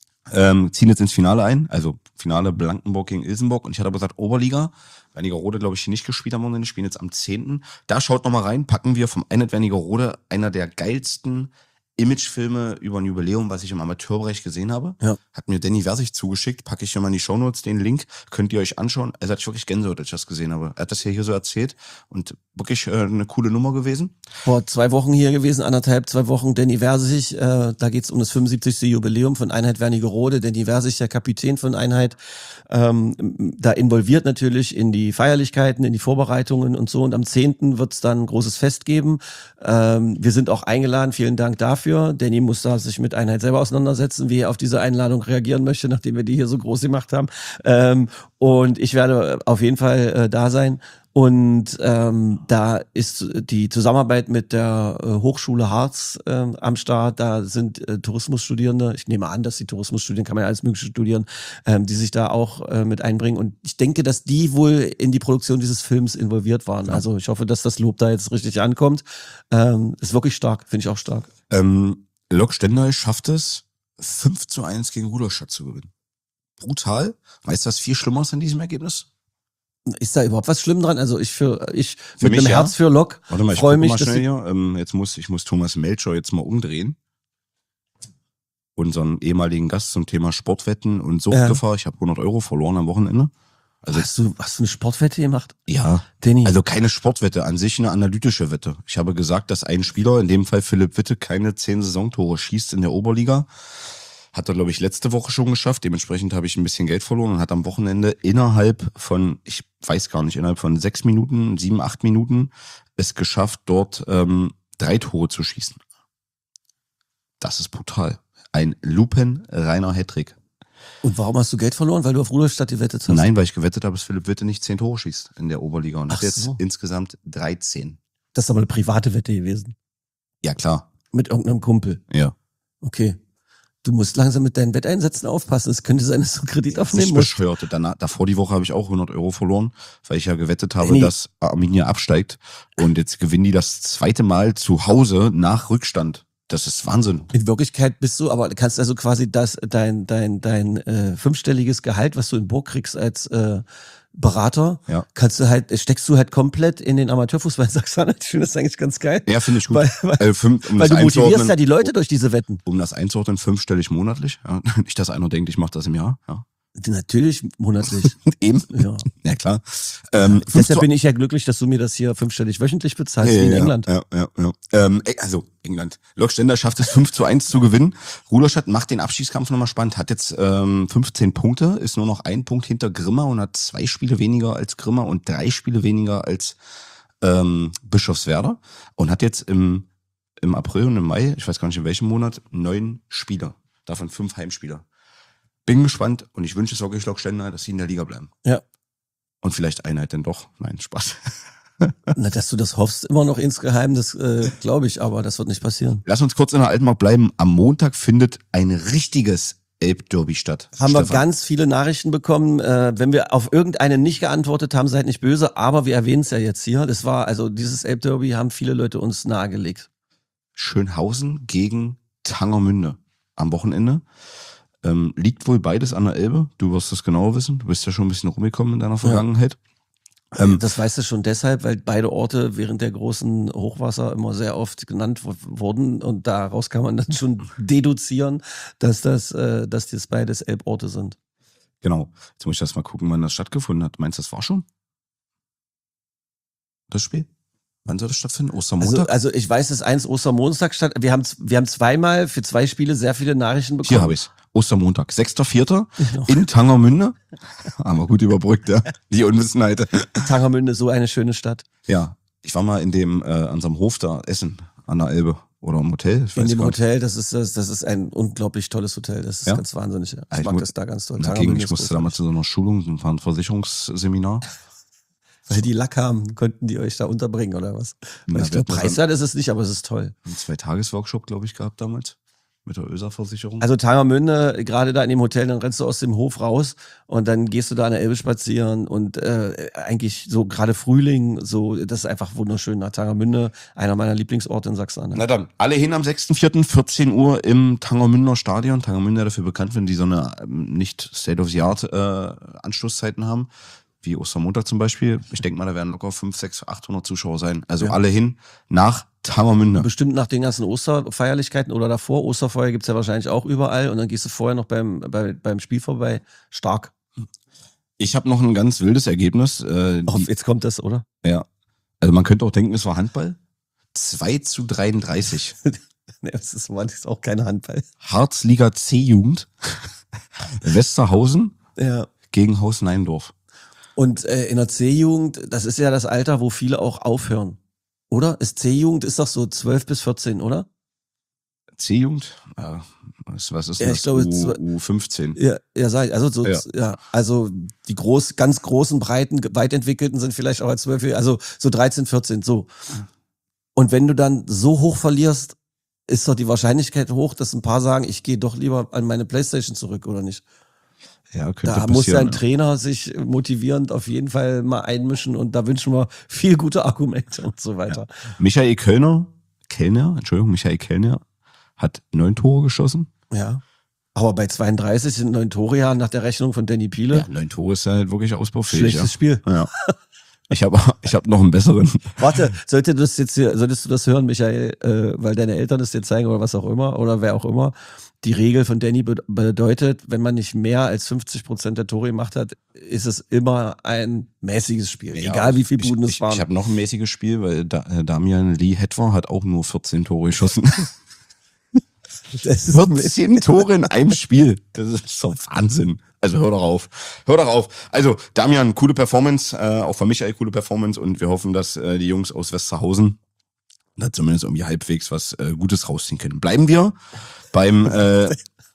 Ähm, ziehen jetzt ins Finale ein, also Finale Blankenburg gegen Ilsenburg. Und ich hatte aber gesagt, Oberliga, Wernigerode, glaube ich, nicht gespielt am Wochenende, spielen jetzt am zehnten Da schaut noch mal rein, packen wir vom Einheit Wernigerode einer der geilsten Imagefilme über ein Jubiläum, was ich im Amateurbereich gesehen habe. Ja. Hat mir Danny Versich zugeschickt, packe ich hier mal in die Shownotes den Link, könnt ihr euch anschauen. Es hat wirklich Gänsehaut, als ich das gesehen habe. Er hat das ja hier so erzählt und wirklich äh, eine coole Nummer gewesen. Vor zwei Wochen hier gewesen, anderthalb, zwei Wochen, Danny Versich, äh, da geht's um das fünfundsiebzigste Jubiläum von Einheit Wernigerode. Danny Versich, der Kapitän von Einheit, ähm, da involviert natürlich in die Feierlichkeiten, in die Vorbereitungen und so. Und am zehnten wird's dann ein großes Fest geben. Ähm, wir sind auch eingeladen, vielen Dank dafür. Danny muss da sich mit Einheit selber auseinandersetzen, wie er auf diese Einladung reagieren möchte, nachdem wir die hier so groß gemacht haben. Ähm, und ich werde auf jeden Fall äh, da sein. Und ähm, da ist die Zusammenarbeit mit der äh, Hochschule Harz äh, am Start. Da sind äh, Tourismusstudierende. Ich nehme an, dass die Tourismusstudien, kann man ja alles Mögliche studieren, ähm, die sich da auch äh, mit einbringen. Und ich denke, dass die wohl in die Produktion dieses Films involviert waren. Ja. Also ich hoffe, dass das Lob da jetzt richtig ankommt. Ähm, ist wirklich stark, finde ich auch stark. Ähm, Lok Stendal schafft es, fünf zu eins gegen Rudolstadt zu gewinnen. Brutal. Weißt du, was viel schlimmer ist an diesem Ergebnis? Ist da überhaupt was schlimm dran? Also ich für ich Für mit mich, einem ja. Herz für Lok Warte mal, ich freue gucke mich, mal dass schnell sie, hier. Ähm, jetzt muss, ich muss Thomas Melcher jetzt mal umdrehen. Unseren ehemaligen Gast zum Thema Sportwetten und Suchtgefahr. Ich habe hundert Euro verloren am Wochenende. Also, hast du hast du eine Sportwette gemacht? ja. Danny. Also keine Sportwette, an sich eine analytische Wette. Ich habe gesagt, dass ein Spieler, in dem Fall Philipp Witte, keine zehn Saisontore schießt in der Oberliga. Hat er, glaube ich, letzte Woche schon geschafft. Dementsprechend habe ich ein bisschen Geld verloren und hat am Wochenende innerhalb von, ich weiß gar nicht, innerhalb von sechs Minuten, sieben, acht Minuten es geschafft, dort ähm, drei Tore zu schießen. Das ist brutal. Ein lupenreiner Hattrick. Und warum hast du Geld verloren? Weil du auf Rudolstadt gewettet hast? Nein, weil ich gewettet habe, dass Philipp Witte nicht zehn Tore schießt in der Oberliga und Ach hat jetzt so. insgesamt dreizehn. Das ist aber eine private Wette gewesen. Ja, klar. Mit irgendeinem Kumpel. Ja. Okay. Du musst langsam mit deinen Wetteinsätzen aufpassen. Es könnte sein, dass du einen Kredit Nicht aufnehmen musst. bescheuert. Danach, davor die Woche habe ich auch hundert Euro verloren, weil ich ja gewettet habe, Danny. dass Arminia absteigt. Und jetzt gewinnen die das zweite Mal zu Hause nach Rückstand. Das ist Wahnsinn. In Wirklichkeit bist du, aber kannst also quasi das, dein, dein, dein äh, fünfstelliges Gehalt, was du in Burg kriegst als äh, Berater, Ja. kannst du halt, steckst du halt komplett in den Amateurfußball in Sachsen-Anhalt. Ich finde das eigentlich ganz geil. Ja, finde ich gut. Weil, weil, Äh, fünf, um weil das du motivierst einzuordnen- ja die Leute durch diese Wetten. Um das einzuordnen, fünfstellig monatlich. Ja. Nicht, dass einer denkt, ich mache das im Jahr. Ja. Natürlich monatlich. Eben. Ja. Ja, klar. Ähm, Deshalb bin ich ja glücklich, dass du mir das hier fünfstellig wöchentlich bezahlst, ja, wie in ja, England. Ja, ja, ja. Ähm, also England. Lok Stender schafft es fünf zu eins zu gewinnen. Rudolstadt macht den Abstiegskampf nochmal spannend, hat jetzt ähm, fünfzehn Punkte, ist nur noch ein Punkt hinter Grimma und hat zwei Spiele weniger als Grimma und drei Spiele weniger als ähm, Bischofswerda und hat jetzt im, im April und im Mai, ich weiß gar nicht in welchem Monat, neun Spieler, davon fünf Heimspieler. Bin gespannt und ich wünsche es wirklich Lok Stender, dass sie in der Liga bleiben. Ja. Und vielleicht Einheit denn doch. Nein, Spaß. Na, dass du das hoffst immer noch insgeheim, das äh, glaube ich, aber das wird nicht passieren. Lass uns kurz in der Altmark bleiben. Am Montag findet ein richtiges Elbderby statt. Haben Stefan. wir ganz viele Nachrichten bekommen. Äh, wenn wir auf irgendeine nicht geantwortet haben, seid nicht böse, aber wir erwähnen es ja jetzt hier. Das war, also dieses Elbderby haben viele Leute uns nahegelegt. Schönhausen gegen Tangermünde am Wochenende. Ähm, liegt wohl beides an der Elbe. Du wirst das genauer wissen. Du bist ja schon ein bisschen rumgekommen in deiner Vergangenheit. Ja. Ähm, das weißt du schon deshalb, weil beide Orte während der großen Hochwasser immer sehr oft genannt w- wurden und daraus kann man dann schon deduzieren, dass das, äh, dass das beides Elborte sind. Genau. Jetzt muss ich erst mal gucken, wann das stattgefunden hat. Meinst du, das war schon? Das Spiel? Wann soll das stattfinden? Ostermontag? Also, also ich weiß, dass eins Ostermontag statt. Wir haben, wir haben zweimal für zwei Spiele sehr viele Nachrichten bekommen. Hier habe ich's. Ostermontag, sechster vierter in Tangermünde. Haben wir gut überbrückt, ja. Die Unwissenheit. Tangermünde, so eine schöne Stadt. Ja, ich war mal in dem, äh, an unserem Hof da essen, an der Elbe. Oder im Hotel. Ich weiß In dem gar nicht. Hotel, das ist das, das ist ein unglaublich tolles Hotel. Das ist Ja? ganz wahnsinnig. Ich Ah, ich mag mu- das da ganz toll. Dagegen, Tangermünde ich ist musste damals zu so einer Schulung, ein Ver- Versicherungsseminar. Weil die Lack haben, konnten die euch da unterbringen oder was? Na, Weil ich wir glaube, hatten preiswert ist es nicht, aber es ist toll. Einen Zwei-Tages-Workshop, glaube ich, gehabt damals. Mit der Öser-Versicherung. Also Tangermünde, gerade da in dem Hotel, dann rennst du aus dem Hof raus und dann gehst du da an der Elbe spazieren und äh, eigentlich so gerade Frühling, so das ist einfach wunderschön nach Tangermünde, einer meiner Lieblingsorte in Sachsen. Na dann, alle hin am sechster vierter vierzehn Uhr im Tangermünder Stadion. Tangermünde dafür bekannt, wenn die so eine ähm, nicht State-of-the-Art äh, Anstoßzeiten haben, wie Ostermontag zum Beispiel. Ich denke mal, da werden locker fünf, sechs, achthundert Zuschauer sein. Also Ja. alle hin nach Tangermünde. Bestimmt nach den ganzen Osterfeierlichkeiten oder davor. Osterfeuer gibt's ja wahrscheinlich auch überall und dann gehst du vorher noch beim, bei, beim Spiel vorbei. Stark. Ich habe noch ein ganz wildes Ergebnis. Äh, Oh, die, jetzt kommt das, oder? ja. Also man könnte auch denken, es war Handball. zwei zu dreiunddreißig. Nee, das ist, das ist auch kein Handball. Harzliga C-Jugend. Westerhausen Ja. gegen Haus Neindorf. Und äh, in der C-Jugend, das ist ja das Alter, wo viele auch aufhören. Oder? Ist C-Jugend ist doch so zwölf bis vierzehn, oder? C-Jugend? Ja, was, was ist Ja, das? ich glaube, U, zwei- U fünfzehn. Ja, ja, sag ich. Also so, Ja. ja. also die groß, ganz großen, breiten, weit entwickelten sind vielleicht auch als zwölf, also so dreizehn, vierzehn, so. Und wenn du dann so hoch verlierst, ist doch die Wahrscheinlichkeit hoch, dass ein paar sagen, ich gehe doch lieber an meine Playstation zurück, oder nicht? Ja, könnte Da muss passieren, dein ja. Trainer sich motivierend auf jeden Fall mal einmischen und da wünschen wir viel gute Argumente und so weiter. Michael Kölner, Kellner, Entschuldigung, Michael Kellner hat neun Tore geschossen. Ja. Aber bei zweiunddreißig sind neun Tore ja nach der Rechnung von Danny Piele. Ja, neun Tore ist halt wirklich ausbaufähig. Schlechtes Ja. Spiel. Ja. Ich habe ich hab noch einen besseren. Warte, sollte das jetzt hier, solltest du das hören, Michael, äh, weil deine Eltern es dir zeigen oder was auch immer oder wer auch immer. Die Regel von Danny be- bedeutet, wenn man nicht mehr als fünfzig Prozent der Tore gemacht hat, ist es immer ein mäßiges Spiel. Egal wie viele Buden ich, es ich, waren. Ich habe noch ein mäßiges Spiel, weil da, äh, Damian Lee Hetwer hat auch nur vierzehn Tore geschossen. Das ist vierzehn Tore in einem Spiel. Das ist doch Wahnsinn. Also hör doch auf. Hör doch auf. Also Damian, coole Performance, äh, auch von Michael coole Performance und wir hoffen, dass äh, die Jungs aus Westerhausen da zumindest irgendwie halbwegs was äh, Gutes rausziehen können. Bleiben wir beim äh,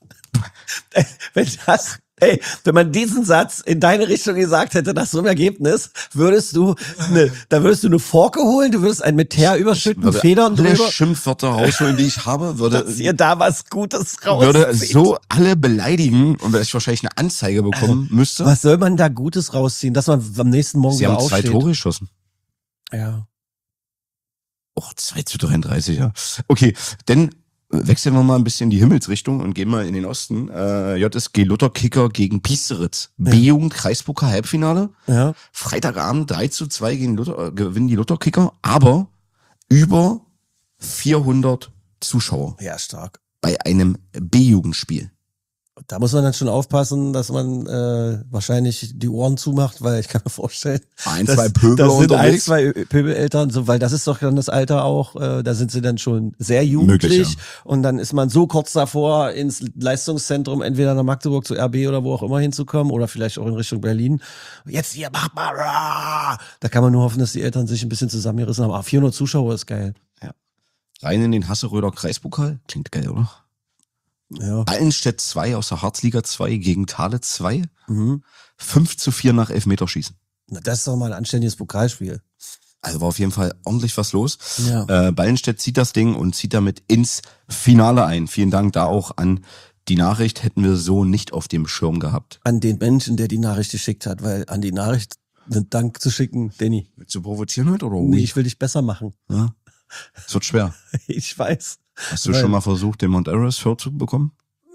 Wenn das, ey, wenn man diesen Satz in deine Richtung gesagt hätte, nach so einem Ergebnis, würdest du, ne, da würdest du eine Forke holen, du würdest ein mit Teer überschütten, würde Federn alle drüber, Schimpfwörter rausholen, die ich habe, würde dass ihr da was Gutes raus. würde so alle beleidigen und dass ich wahrscheinlich eine Anzeige bekommen müsste. Was soll man da Gutes rausziehen, dass man am nächsten Morgen Sie wieder haben zwei aufsteht? Tore geschossen. Ja. Och, zwei zu dreiunddreißig, ja. Okay, dann wechseln wir mal ein bisschen die Himmelsrichtung und gehen mal in den Osten. Äh, J S G Luther Kicker gegen Piesteritz. Ja. B-Jugend Kreispokal Halbfinale. Ja. Freitagabend drei zu zwei gegen Luther, äh, gewinnen die Luther Kicker, aber über vierhundert Zuschauer Ja, stark. bei einem B-Jugendspiel. Da muss man dann schon aufpassen, dass man äh, wahrscheinlich die Ohren zumacht, weil ich kann mir vorstellen, Ein, dass, zwei Pöbel das sind ein, unterwegs. zwei Pöbeleltern, so, weil das ist doch dann das Alter auch, äh, da sind sie dann schon sehr jugendlich Möglich, ja. Und dann ist man so kurz davor, ins Leistungszentrum entweder nach Magdeburg zu R B oder wo auch immer hinzukommen oder vielleicht auch in Richtung Berlin. Jetzt hier, mach mal! Rah! Da kann man nur hoffen, dass die Eltern sich ein bisschen zusammengerissen haben. Aber vierhundert Zuschauer ist geil. Rein in den Hasseröder Kreispokal. Klingt geil, oder? Ja. Allenstedt zwei aus der Harzliga zwei gegen Thale zwei. Mhm. fünf zu vier nach Elfmeterschießen. Na, das ist doch mal ein anständiges Pokalspiel. Also war auf jeden Fall ordentlich was los. Ja. Äh, Ballenstedt zieht das Ding und zieht damit ins Finale ein. Vielen Dank da auch an die Nachricht. Hätten wir so nicht auf dem Schirm gehabt. An den Menschen, der die Nachricht geschickt hat, weil an die Nachricht einen Dank zu schicken, Danny. Willst du provozieren heute oder? Nee, ich will dich besser machen. Ja. Es wird schwer. Ich weiß. Hast du Weil- schon mal versucht, den Mount Everest vorzug bekommen?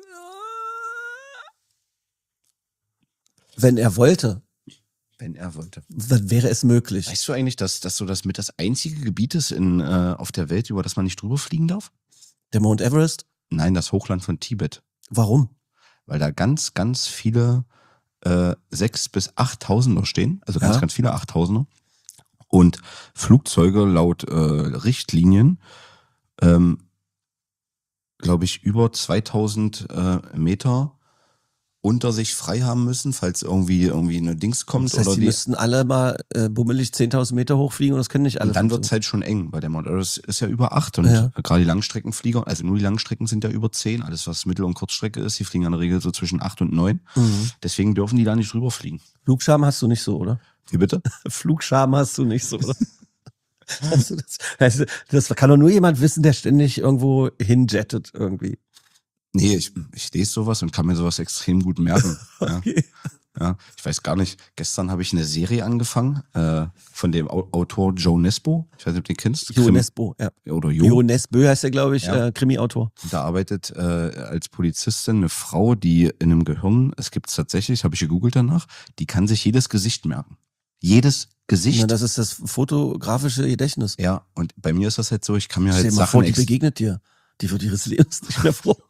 Wenn er wollte, Wenn er wollte. dann wäre es möglich. Weißt du eigentlich, dass, dass so das mit das einzige Gebiet ist in, äh, auf der Welt, über das man nicht drüber fliegen darf? Der Mount Everest? Nein, das Hochland von Tibet. Warum? Weil da ganz, ganz viele äh, sechs bis achttausender stehen. Also ganz, Ja. ganz viele achttausender. Und Flugzeuge laut äh, Richtlinien, ähm, glaube ich, über zweitausend äh, Meter unter sich frei haben müssen, falls irgendwie irgendwie eine Dings kommt. Das heißt, oder die die, müssten alle mal äh, bummelig zehntausend Meter hochfliegen und das können nicht alle. und dann fünfzehn. wird's halt schon eng, weil der Mount Everest ist ja über acht und Ja. gerade die Langstreckenflieger, also nur die Langstrecken sind ja über zehn, alles was Mittel- und Kurzstrecke ist, die fliegen in der Regel so zwischen acht und neun. Mhm. Deswegen dürfen die da nicht drüber fliegen. Flugscham hast du nicht so, oder? Wie bitte? Flugscham hast du nicht so, oder? Hast du das, also, das kann doch nur jemand wissen, der ständig irgendwo hinjettet irgendwie. Nee, ich, ich lese sowas und kann mir sowas extrem gut merken. Ja. Okay. Ja, ich weiß gar nicht. Gestern habe ich eine Serie angefangen äh, von dem Au- Autor Joe Nesbo. Ich weiß nicht, ob du den kennst. Jo Krimi- Nesbo, ja. Oder Jo. Jo Nesbö heißt er, glaube ich, Ja. äh, Krimi-Autor. Da arbeitet äh, als Polizistin eine Frau, die in einem Gehirn, es gibt es tatsächlich, habe ich gegoogelt danach, die kann sich jedes Gesicht merken. Jedes Gesicht. Na, das ist das fotografische Gedächtnis. Ja, und bei mir ist das halt so, ich kann mir Stell halt dir mal Sachen vor, die ex- begegnet dir. Die wird ihres Lebens nicht mehr froh.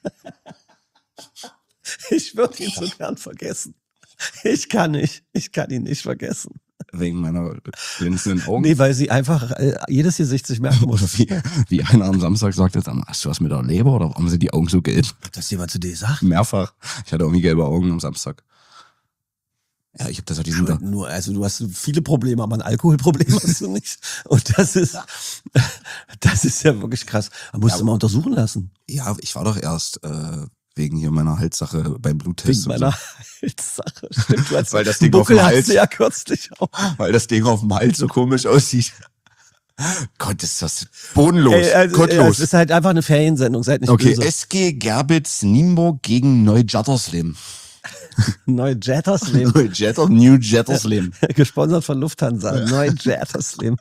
Ich würde ihn so gern vergessen. Ich kann nicht. Ich kann ihn nicht vergessen. wegen meiner glänzenden Augen. Nee, weil sie einfach äh, jedes Gesicht sich merken Oder muss. wie, wie einer am Samstag sagte, dann hast du was mit der Leber oder warum sind die Augen so gelb? Hat das jemand zu dir gesagt? Mehrfach. Ich hatte irgendwie gelbe Augen am Samstag. Ja, ich habe das auch diesen Aber nur, also du hast viele Probleme, aber ein Alkoholproblem hast du nicht. Und das ist, das ist ja wirklich krass. Da musst Ja, du mal untersuchen lassen. Ja, ich war doch erst äh, wegen hier meiner Halssache beim Bluttest. Wegen und meiner Halssache. Stimmt, du hast Weil das einen Ding auf Buckel dem hast Hals- du ja kürzlich auch. so, weil das Ding auf dem Hals so komisch aussieht. Gott, ist das bodenlos, Ey, also, ey, gottlos. es ist halt einfach eine Feriensendung, seid nicht Okay, böse. S G Gerbitz Nienburg gegen Neu-Jattersleben. Neu-Jettersleben. Neu-Jatter, New Jattersleben. Gesponsert von Lufthansa. Neu-Jettersleben.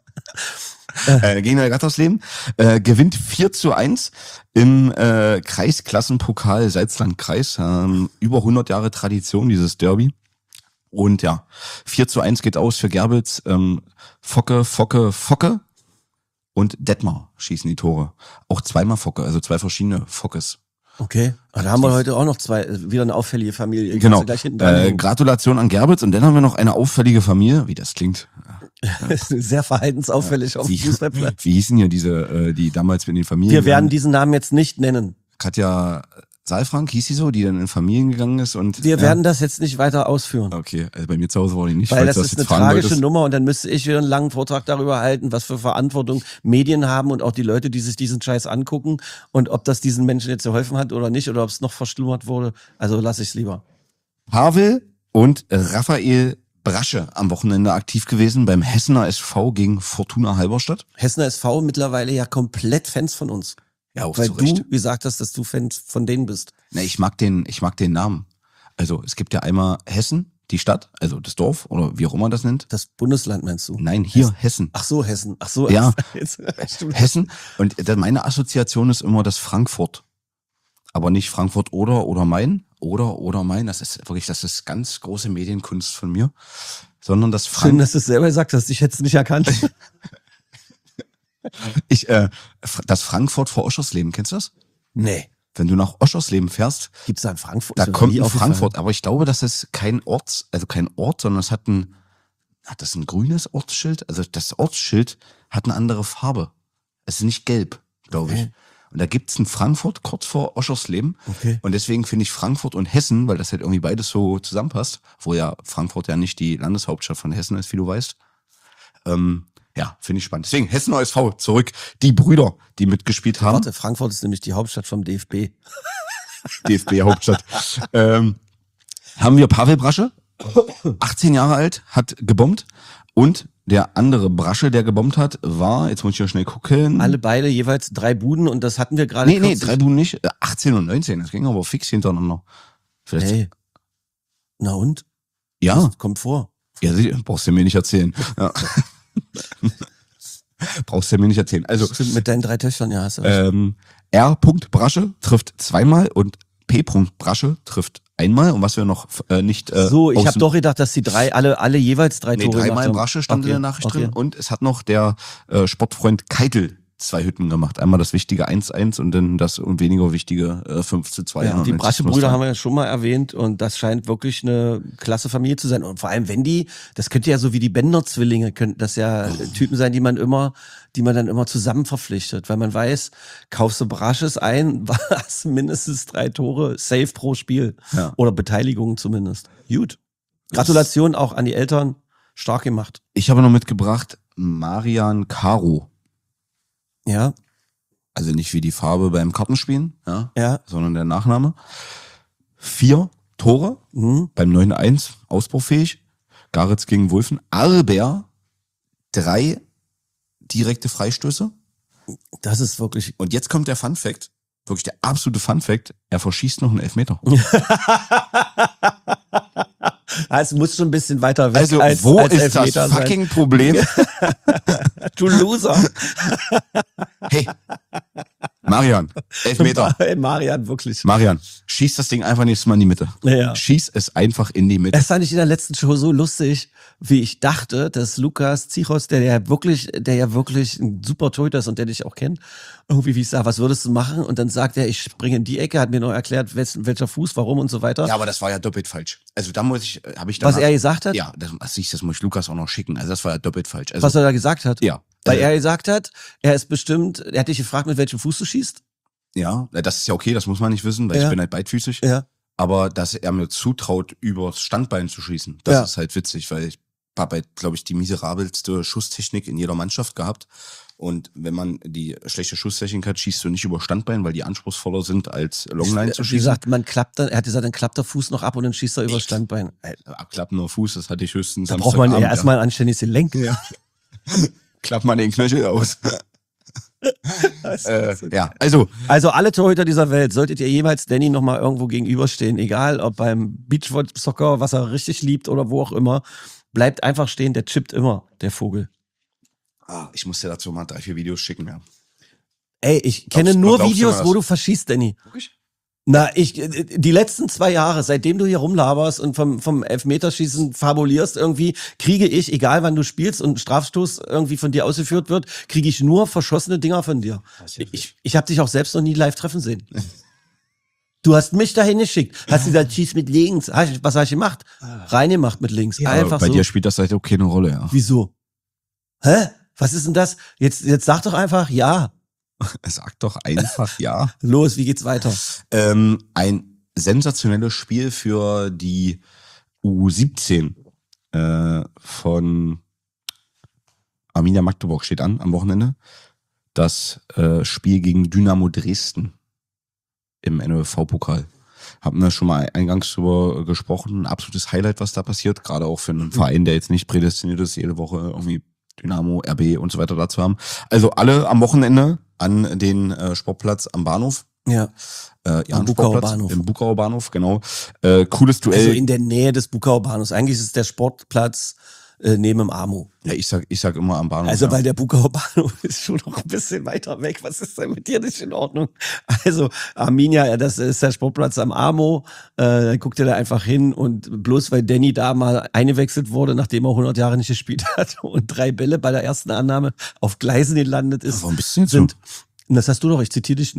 äh, gegen Neu-Jattersleben. Äh, gewinnt vier zu eins im äh, Kreisklassenpokal Salzlandkreis. Ähm, über hundert Jahre Tradition, dieses Derby. Und ja, vier zu eins geht aus für Gerbitz. Ähm, Focke, Focke, Focke und Detmar schießen die Tore. Auch zweimal Focke, also zwei verschiedene Fockes. Okay. Aber da haben wir heute auch noch zwei, äh, wieder eine auffällige Familie. Genau. Kannst du Gleich hinten dran Äh, hängen. Gratulation an Gerbitz. Und dann haben wir noch eine auffällige Familie. Wie das klingt. Das ist sehr verhaltensauffällig auf dem Wie, Fußballplatz. wie hießen hier diese, äh, die damals mit den Familien? Wir werden gegangen- diesen Namen jetzt nicht nennen. Katja Saalfrank hieß sie so, die dann in Familien gegangen ist und. Wir ja. werden das jetzt nicht weiter ausführen. Okay, also bei mir zu Hause war die nicht, Weil falls das du ist eine jetzt fragen tragische wolltest. Nummer und dann müsste ich wieder einen langen Vortrag darüber halten, was für Verantwortung Medien haben und auch die Leute, die sich diesen Scheiß angucken und ob das diesen Menschen jetzt geholfen hat oder nicht oder ob es noch verschlimmert wurde. Also lasse ich es lieber. Pavel und Raphael Brasche am Wochenende aktiv gewesen beim Hessener S V gegen Fortuna Halberstadt. Hessener S V mittlerweile ja komplett Fans von uns. Ja, auch Weil zu Recht. du gesagt hast, dass du Fans von denen bist. Na, ich mag den, ich mag den Namen. Also es gibt ja einmal Hessen, die Stadt, also das Dorf oder wie auch immer das nennt. Das Bundesland meinst du? Nein, hier Hessen. Ach so, Hessen. Ach so. Ja. Jetzt, stimmt. Hessen. Und da- meine Assoziation ist immer das Frankfurt. Aber nicht Frankfurt oder oder Main. Oder oder Main. Das ist wirklich, das ist ganz große Medienkunst von mir. Sondern das Schön, Frank dass du es selber gesagt hast. Ich hätte es nicht erkannt. ich, äh, das Frankfurt vor Oschersleben, kennst du das? Nee. wenn du nach Oschersleben fährst, Gibt's da in Frankfurt? da Ist mir kommt nie ein aufgefallen. Frankfurt, aber ich glaube, das ist kein Ort, also kein Ort, sondern es hat ein, hat das ein grünes Ortsschild? Also das Ortsschild hat eine andere Farbe. Es ist nicht gelb, glaube ich. Okay. Und da gibt's ein Frankfurt kurz vor Oschersleben. Okay. Und deswegen finde ich Frankfurt und Hessen, weil das halt irgendwie beides so zusammenpasst, wo ja Frankfurt ja nicht die Landeshauptstadt von Hessen ist, wie du weißt. Ähm, ja, finde ich spannend. Deswegen Hessen O S V zurück. Die Brüder, die mitgespielt haben. Warte, Frankfurt ist nämlich die Hauptstadt vom D F B. D F B-Hauptstadt. ähm, haben wir Pavel Brasche, achtzehn Jahre alt, hat gebombt. Und der andere Brasche, der gebombt hat, war, jetzt muss ich ja schnell gucken. Alle beide jeweils drei Buden und das hatten wir gerade. Nee, nee, kürzlich. drei Buden nicht. achtzehn und neunzehn, das ging aber fix hintereinander. Vielleicht. Hey. Na und? Ja, Das kommt vor. ja, sicher, brauchst du mir nicht erzählen. Ja. Brauchst du mir nicht erzählen. Also, Stimmt, mit deinen drei Töchtern, ja, hast du recht. ähm, R. Brasche trifft zweimal und P. Brasche trifft einmal. Und was wir noch äh, nicht äh, So, ich aus- habe doch gedacht, dass die drei, alle, alle jeweils drei Nee, Tore gemacht dreimal haben. Brasche stand Okay, in der Nachricht okay. drin. Und es hat noch der äh, Sportfreund Keitel zwei Hütten gemacht. Einmal das wichtige eins eins und dann das und weniger wichtige äh, fünf zu zwei. Ja, die Brasche-Brüder haben wir ja schon mal erwähnt und das scheint wirklich eine klasse Familie zu sein. Und vor allem, wenn die, das könnte ja so wie die Bender-Zwillinge, könnten das ja Typen sein, die man immer, die man dann immer zusammen verpflichtet, weil man weiß, kaufst du Brasches ein, hast mindestens drei Tore, safe pro Spiel. Ja. Oder Beteiligungen zumindest. Gut. Gratulation auch an die Eltern. Stark gemacht. Ich habe noch mitgebracht Marian Caro. Ja, Also nicht wie die Farbe beim Kartenspielen, ja, ja. sondern der Nachname. Vier Tore Mhm. beim neun eins, ausbaufähig. Garitz gegen Wulfen. Arber, drei direkte Freistöße. Das ist wirklich. Und jetzt kommt der Fun Fact, wirklich der absolute Fun Fact, er verschießt noch einen Elfmeter. Es muss schon ein bisschen weiter weg Also als, wo als ist das Elfmeter sein. fucking Problem? Du Loser. Hey, Marian, Elfmeter. Marian, wirklich. Marian, schieß das Ding einfach nächstes Mal in die Mitte. Ja. Schieß es einfach in die Mitte. Das fand ich in der letzten Show so lustig, wie ich dachte, dass Lukas Zichos, der ja wirklich, der ja wirklich ein super Torhüter ist und der dich auch kennt, irgendwie, wie ich sage, was würdest du machen? Und dann sagt er, ich springe in die Ecke, hat mir noch erklärt, welchen, welcher Fuß, warum und so weiter. Ja, aber das war ja doppelt falsch. Also da muss ich, habe ich dann. Was er gesagt hat? Ja, das, das, das muss ich Lukas auch noch schicken. Also das war ja doppelt falsch. Also, Was er da gesagt hat? ja. Weil Also, er gesagt hat, er ist bestimmt, er hat dich gefragt, mit welchem Fuß du schießt. ja, das ist ja okay, das muss man nicht wissen, weil Ja. ich bin halt beidfüßig. Ja. Aber dass er mir zutraut, übers Standbein zu schießen, das Ja. ist halt witzig, weil ich habe halt, glaube ich, die miserabelste Schusstechnik in jeder Mannschaft gehabt. Und wenn man die schlechte Schusstechnik hat, schießt du nicht über Standbein, weil die anspruchsvoller sind, als Longline zu Wie schießen. gesagt, man klappt dann, er hat gesagt, dann klappt der Fuß noch ab und dann schießt er über Echt? Standbein. Ey, Abklappender Fuß, das hatte ich höchstens Da braucht man ja Samstagabend, erstmal ein anständiges Gelenk. Ja. Klappt man den Knöchel aus. äh, ja, also, Also alle Torhüter dieser Welt, solltet ihr jeweils Danny nochmal irgendwo gegenüberstehen, egal ob beim Beachvolleyball, was er richtig liebt oder wo auch immer, bleibt einfach stehen, der chippt immer, der Vogel. ah, ich muss dir dazu mal drei, vier Videos schicken, ja. Ey, ich kenne Glaubst- nur glaubst du Videos, mir das? wo du verschießt, Danny. Wirklich? Na, ich, die letzten zwei Jahre, seitdem du hier rumlaberst und vom, vom Elfmeterschießen fabulierst irgendwie, kriege ich, egal wann du spielst und ein Strafstoß irgendwie von dir ausgeführt wird, kriege ich nur verschossene Dinger von dir. Ich, ich habe dich auch selbst noch nie live treffen sehen. Du hast mich dahin geschickt, hast gesagt, schieß mit links. Hast- Was hast du gemacht? Reingemacht mit links. Einfach Aber bei so. dir spielt das seitdem keine Rolle, ja. Wieso? Hä? Was ist denn das? Jetzt, jetzt sag doch einfach ja. Sag doch einfach ja. Los, wie geht's weiter? Ähm, ein sensationelles Spiel für die U siebzehn äh, von Arminia Magdeburg steht an am Wochenende. Das äh, Spiel gegen Dynamo Dresden im N O F V-Pokal. Haben wir schon mal eingangs drüber gesprochen. Ein absolutes Highlight, was da passiert. Gerade auch für einen Verein, der jetzt nicht prädestiniert ist, jede Woche irgendwie Dynamo, R B und so weiter dazu haben. Also alle am Wochenende an den äh, Sportplatz am Bahnhof. Ja. Äh, ja, Am Bukauer Bahnhof. Im Bukauer Bahnhof, genau. Äh, cooles Duell. Also in der Nähe des Bukauer Bahnhofs. Eigentlich ist es der Sportplatz äh, neben dem Amo. ja, ich sag, ich sag immer am Bahnhof. Also ja. weil der Bukauer Bahnhof ist schon noch ein bisschen weiter weg. Was ist denn mit dir nicht in Ordnung? Also Arminia, ja, das ist der Sportplatz am Amo. Äh, guckt ihr da einfach hin und bloß weil Danny da mal eingewechselt wurde, nachdem er hundert Jahre nicht gespielt hat und drei Bälle bei der ersten Annahme auf Gleisen gelandet ist, Warum bist du jetzt sind, so? und das hast du doch, ich zitiere dich nur.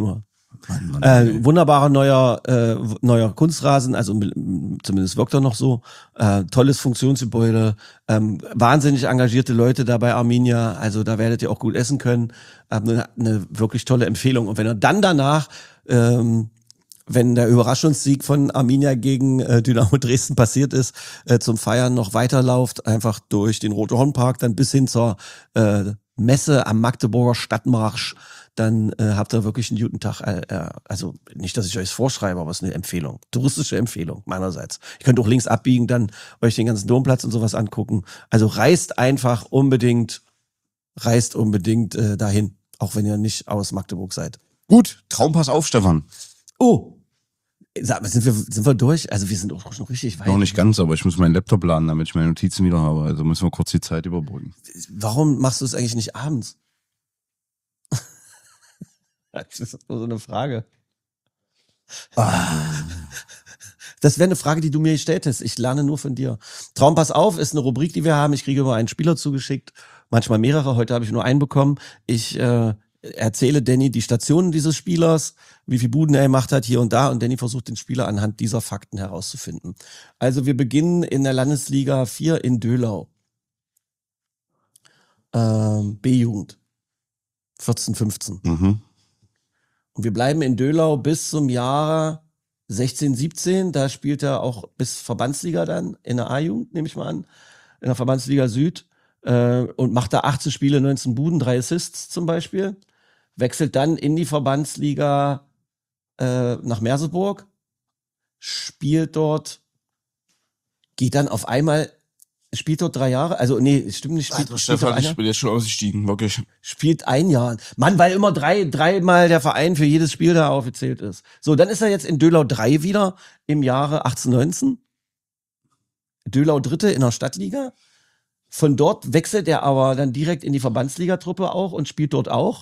Mann, Mann, Äh, ey. wunderbarer neuer äh, neuer Kunstrasen, also m- zumindest wirkt er noch so. Äh, tolles Funktionsgebäude, ähm, wahnsinnig engagierte Leute da bei Arminia, also da werdet ihr auch gut essen können. Eine, eine wirklich tolle Empfehlung. Und wenn er dann danach, ähm, wenn der Überraschungssieg von Arminia gegen äh, Dynamo Dresden passiert ist, äh, zum Feiern noch weiterlauft, einfach durch den Rote-Horn-Park, dann bis hin zur äh, Messe am Magdeburger Stadtmarsch, dann äh, habt ihr wirklich einen guten Tag. Äh, äh, also nicht, dass ich euch vorschreibe, aber es ist eine Empfehlung. Touristische Empfehlung meinerseits. Ihr könnt auch links abbiegen, dann euch den ganzen Domplatz und sowas angucken. Also reist einfach unbedingt, reist unbedingt äh, dahin, auch wenn ihr nicht aus Magdeburg seid. Gut, Traumpass auf, Stefan. Oh, sag mal, sind wir, sind wir durch? Also wir sind auch schon richtig weit. Noch nicht ganz, aber ich muss meinen Laptop laden, damit ich meine Notizen wieder habe. Also müssen wir kurz die Zeit überbrücken. Warum machst du es eigentlich nicht abends? Das ist nur so eine Frage. Das wäre eine Frage, die du mir gestellt hast. Ich lerne nur von dir. Traumpass auf ist eine Rubrik, die wir haben. Ich kriege immer einen Spieler zugeschickt, manchmal mehrere. Heute habe ich nur einen bekommen. Ich äh, erzähle Danny die Stationen dieses Spielers, wie viel Buden er gemacht hat hier und da. Und Danny versucht den Spieler anhand dieser Fakten herauszufinden. Also wir beginnen in der Landesliga vier in Döhlau. Ähm, B-Jugend. vierzehn, fünfzehn. Mhm. Und wir bleiben in Döhlau bis zum Jahre sechzehn, siebzehn. Da spielt er auch bis Verbandsliga dann in der A-Jugend, nehme ich mal an, in der Verbandsliga Süd. Äh, und macht da achtzehn Spiele, neunzehn Buden, drei Assists zum Beispiel. Wechselt dann in die Verbandsliga äh, nach Merseburg. Spielt dort, geht dann auf einmal, spielt dort drei Jahre, also nee, stimmt nicht, spielt, Alter, spielt, Stefan, doch ich einer, bin jetzt schon ausgestiegen, wirklich. spielt ein Jahr. Mann, weil immer drei, dreimal der Verein für jedes Spiel da aufgezählt ist. So, dann ist er jetzt in Döhlau drei wieder im Jahre achtzehn, neunzehn. Döhlau Dritte in der Stadtliga. Von dort wechselt er aber dann direkt in die Verbandsligatruppe auch und spielt dort auch.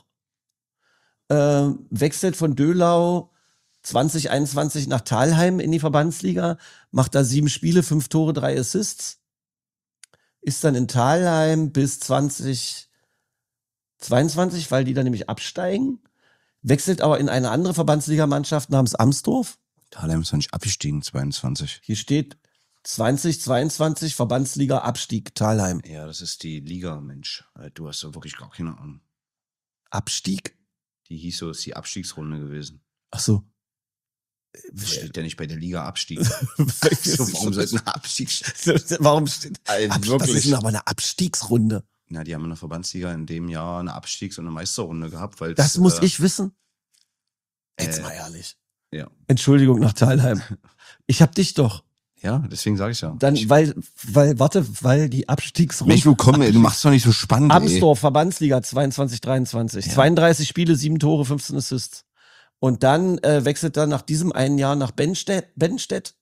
Ähm, wechselt von Döhlau zwanzig einundzwanzig nach Thalheim in die Verbandsliga, macht da sieben Spiele, fünf Tore, drei Assists. Ist dann in Thalheim bis zwanzig zweiundzwanzig, weil die dann nämlich absteigen. Wechselt aber in eine andere Verbandsligamannschaft namens Amsdorf. Thalheim ist noch nicht abgestiegen, zweiundzwanzig. Hier steht zwanzig zweiundzwanzig Verbandsliga Abstieg Thalheim. Ja, das ist die Liga, Mensch. Du hast doch wirklich gar keine Ahnung. Abstieg? Die hieß so, ist die Abstiegsrunde gewesen. Ach so. Das steht ja nicht bei der Liga Abstieg. So, warum sollte ein Abstieg stehen? Warum steht Also Abstieg? wirklich. Das ist aber eine Abstiegsrunde. Na, die haben in der Verbandsliga in dem Jahr eine Abstiegs- und eine Meisterrunde gehabt, weil Das muss äh, ich wissen. Jetzt äh, mal ehrlich. Ja. Entschuldigung nach Thalheim. Ich hab dich doch. Ja, deswegen sage ich ja. Dann, ich, weil, weil, warte, weil die Abstiegsrunde. Mensch, du komm, ey, du machst doch nicht so spannend. Amsdorf, Verbandsliga zweiundzwanzig dreiundzwanzig. Ja. zweiunddreißig Spiele, sieben Tore, fünfzehn Assists. Und dann äh, wechselt er nach diesem einen Jahr nach Benstedt. Benstedt.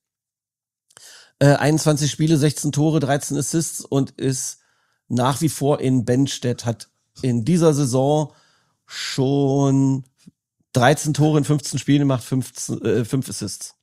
Äh, einundzwanzig Spiele, sechzehn Tore, dreizehn Assists und ist nach wie vor in Benstedt. Hat in dieser Saison schon dreizehn Tore in fünfzehn Spielen gemacht, fünfzehn, äh, fünf Assists.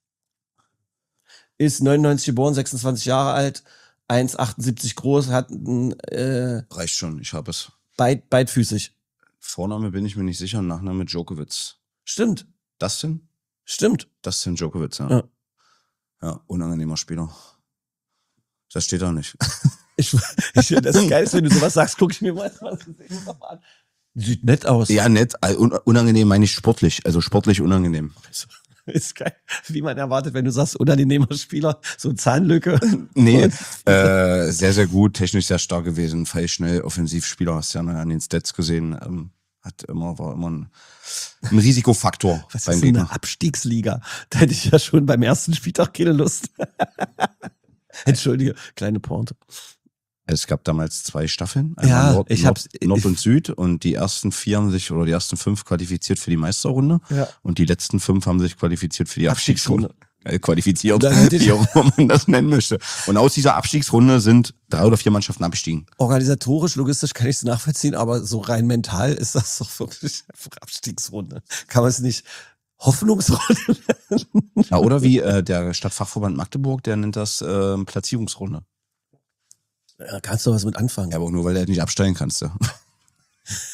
Ist neunundneunzig geboren, sechsundzwanzig Jahre alt, eins Komma achtundsiebzig groß, hat ein äh, Reicht schon, ich habe es. Beid, beidfüßig. Vorname bin ich mir nicht sicher, Nachname Djokovic. Stimmt, Dustin? stimmt. Dustin Djokovic, ja. Ja. Ja, unangenehmer Spieler. Das steht da nicht. Ich, ich das ist geil, wenn du sowas sagst, guck ich mir mal das Gesicht nochmal an. Sieht nett aus. Ja, nett. äh, un- Unangenehm meine ich sportlich. Also sportlich unangenehm. Ist geil, wie man erwartet, wenn du sagst, unangenehmer Spieler, so Zahnlücke. Nee, äh, sehr, sehr gut. Technisch sehr stark gewesen. Feilschnell, Offensivspieler. Hast ja an den Stats gesehen. Ähm, hat immer, war immer ein, ein Risikofaktor Was beim ist denn Gegner. eine Abstiegsliga? Da hätte ich ja schon beim ersten Spieltag keine Lust. Entschuldige, kleine Pointe. Es gab damals zwei Staffeln. Ja, Nord, ich Nord, hab's- Nord ich- und Süd. Und die ersten vier haben sich, oder die ersten fünf qualifiziert für die Meisterrunde. Ja. Und die letzten fünf haben sich qualifiziert für die Abstiegsrunde. Abstiegsrunde. Äh, qualifiziert, Dann hätte ich- wie auch immer man das nennen möchte. Und aus dieser Abstiegsrunde sind drei oder vier Mannschaften abgestiegen. Organisatorisch, logistisch kann ich es nachvollziehen, aber so rein mental ist das doch wirklich einfach Abstiegsrunde. Kann man es nicht Hoffnungsrunde nennen? Ja, oder wie äh, der Stadtfachverband Magdeburg, der nennt das äh, Platzierungsrunde. Ja, kannst du was mit anfangen. Ja, aber auch nur, weil du halt nicht absteigen kannst. Ja. Du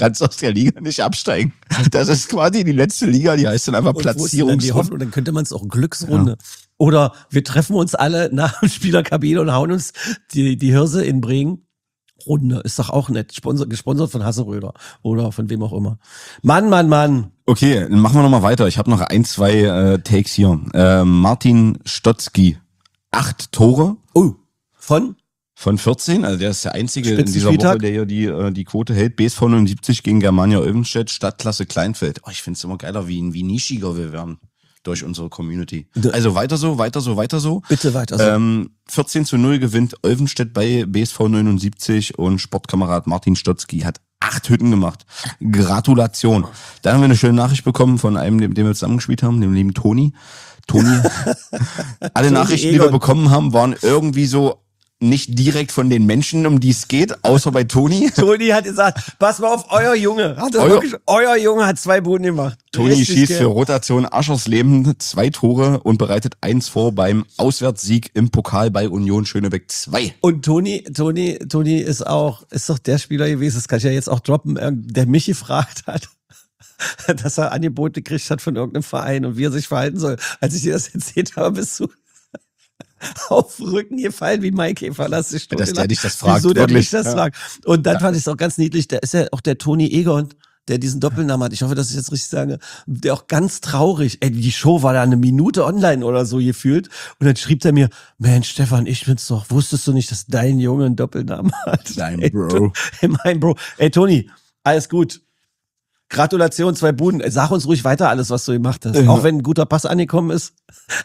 kannst aus der Liga nicht absteigen. Das ist quasi die letzte Liga, die heißt dann einfach Platzierungsrunde. Und dann könnte man es auch Glücksrunde. Ja. Oder wir treffen uns alle nach dem Spielerkabine und hauen uns die, die Hirse in Bremen. Runde, ist doch auch nett. Sponsor, gesponsert von Hasseröder oder von wem auch immer. Mann, Mann, Mann. Okay, dann machen wir nochmal weiter. Ich habe noch ein, zwei äh, Takes hier. Äh, Martin Stotzky, acht Tore. Oh, von? Von vierzehn, also der ist der Einzige in dieser Woche, der hier die, äh, die Quote hält. B S V neunundsiebzig gegen Germania Olvenstedt, Stadtklasse Kleinfeld. Oh, ich find's immer geiler, wie, wie nischiger wir werden durch unsere Community. Also weiter so, weiter so, weiter so. Bitte weiter so. Ähm, vierzehn zu null gewinnt Olvenstedt bei B S V neunundsiebzig und Sportkamerad Martin Stotzky hat acht Hütten gemacht. Gratulation. Dann haben wir eine schöne Nachricht bekommen von einem, dem, dem wir zusammengespielt haben, dem lieben Toni. Toni. Alle Toni Nachrichten, Egon. die wir bekommen haben, waren irgendwie so nicht direkt von den Menschen, um die es geht, außer bei Toni. Toni hat gesagt, pass mal auf, euer Junge. Hat das Euer- wirklich, euer Junge hat zwei Buden gemacht. Toni Richtig schießt geil. für Rotation Aschersleben zwei Tore und bereitet eins vor beim Auswärtssieg im Pokal bei Union Schönebeck zwei. Und Toni, Toni, Toni ist auch, ist doch der Spieler gewesen, das kann ich ja jetzt auch droppen, der mich gefragt hat, dass er Angebote gekriegt hat von irgendeinem Verein und wie er sich verhalten soll. Als ich dir das erzählt habe, bist du auf den Rücken gefallen wie Maikäfer. Lass dich Dass der dich das fragt, Wieso der wirklich. dich das Ja. fragt. Und dann fand ich es auch ganz niedlich, der ist ja auch der Toni Egon, der diesen Doppelnamen hat. Ich hoffe, dass ich jetzt richtig sage. Der auch ganz traurig. Ey, die Show war da eine Minute online oder so gefühlt. Und dann schrieb er mir, Mensch, Stefan, ich bin's doch. Wusstest du nicht, dass dein Junge einen Doppelnamen hat? Dein Ey, Bro. du- Ey, mein Bro. Ey, Toni, alles gut. Gratulation, zwei Buden. Ey, sag uns ruhig weiter alles, was du gemacht hast. Ja. Auch wenn ein guter Pass angekommen ist.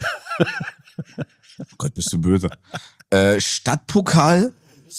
Oh Gott, bist du böse. Äh, Stadtpokal,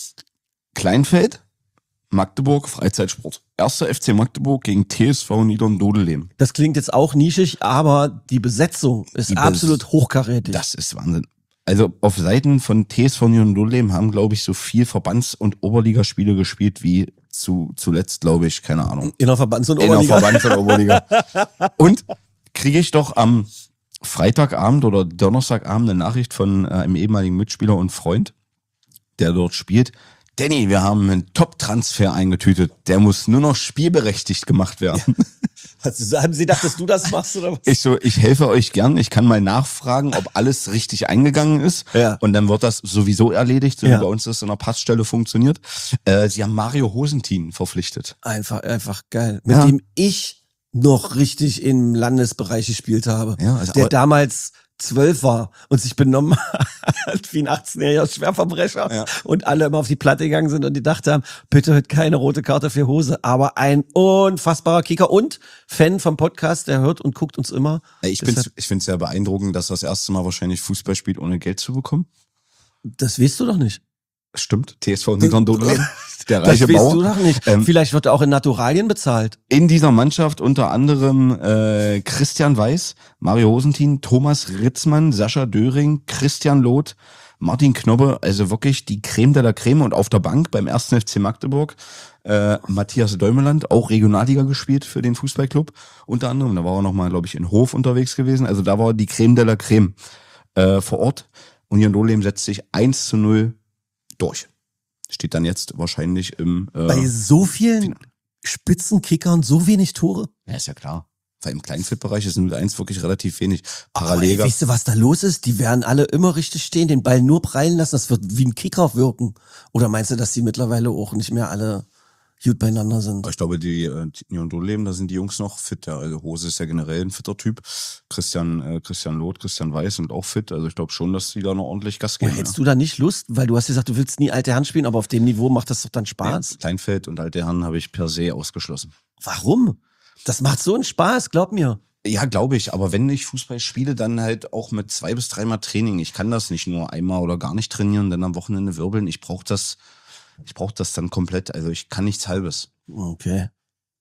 Kleinfeld, Magdeburg, Freizeitsport. Erster F C Magdeburg gegen T S V Niedern-Dodelem. Das klingt jetzt auch nischig, aber die Besetzung ist Die Bes- absolut hochkarätig. Das ist Wahnsinn. Also auf Seiten von T S V Niedern-Dodelem haben, glaube ich, so viel Verbands- und Oberligaspiele gespielt wie zu, zuletzt, glaube ich, keine Ahnung. In der Verbands- und In der Oberliga. Verbands- und Oberliga. Und kriege ich doch am Freitagabend oder Donnerstagabend eine Nachricht von äh, einem ehemaligen Mitspieler und Freund, der dort spielt. Danny, wir haben einen Top-Transfer eingetütet. Der muss nur noch spielberechtigt gemacht werden. Hast du- Haben Sie gedacht, dass du das machst oder was? Ich so, ich helfe euch gern. Ich kann mal nachfragen, ob alles richtig eingegangen ist. Ja. Und dann wird das sowieso erledigt, so Ja. wie bei uns das in der Passstelle funktioniert. Äh, sie haben Mario Hosentin verpflichtet. Einfach, einfach geil. Mit Ja. dem ich noch richtig im Landesbereich gespielt habe. Ja, also der aber- damals zwölf war und sich benommen hat wie ein achtzehnjähriger Schwerverbrecher Ja. und alle immer auf die Platte gegangen sind und die dachten haben, bitte heute keine rote Karte für Hose, aber ein unfassbarer Kicker und Fan vom Podcast, der hört und guckt uns immer. Ich Deshalb- finde ich find's sehr beeindruckend, dass er das erste Mal wahrscheinlich Fußball spielt, ohne Geld zu bekommen. Das weißt du doch nicht. Stimmt, T S V Niedern-Dodelem, der Das reiche weißt Bauer. du doch nicht. Ähm, Vielleicht wird er auch in Naturalien bezahlt. In dieser Mannschaft unter anderem äh, Christian Weiß, Mario Hosentin, Thomas Ritzmann, Sascha Döring, Christian Loth, Martin Knobbe, also wirklich die Creme de la Creme. Und auf der Bank beim ersten F C Magdeburg äh, Matthias Däumeland, auch Regionalliga gespielt für den Fußballclub unter anderem. Da war er nochmal, glaube ich, in Hof unterwegs gewesen. Also da war die Creme de la Creme äh, vor Ort. Union Dodelem setzt sich eins zu null durch. Steht dann jetzt wahrscheinlich im... Äh, Bei so vielen Spitzenkickern so wenig Tore. ja, ist ja klar. Weil im Kleinfeldbereich ist null eins wirklich relativ wenig. Aber Parallel ey, gab- weißt du, was da los ist? Die werden alle immer richtig stehen, den Ball nur prallen lassen. Das wird wie ein Kicker wirken. Oder meinst du, dass die mittlerweile auch nicht mehr alle gut beieinander sind? Ich glaube, die äh, Union Dodelem, da sind die Jungs noch fit. Ja. Also Hose ist ja generell ein fitter Typ. Christian, äh, Christian Loth, Christian Weiß sind auch fit. Also ich glaube schon, dass die da noch ordentlich Gas Oder geben. hättest du da nicht Lust? Weil du hast gesagt, du willst nie alte Herren spielen, aber auf dem Niveau macht das doch dann ja. Spaß. Kleinfeld und alte Herren habe ich per se ausgeschlossen. Warum? Das macht so einen Spaß, glaub mir. Ja, glaube ich. Aber wenn ich Fußball spiele, dann halt auch mit zwei bis dreimal Training. Ich kann das nicht nur einmal oder gar nicht trainieren, dann am Wochenende wirbeln. Ich brauche das, ich brauche das dann komplett. Also ich kann nichts Halbes. Okay.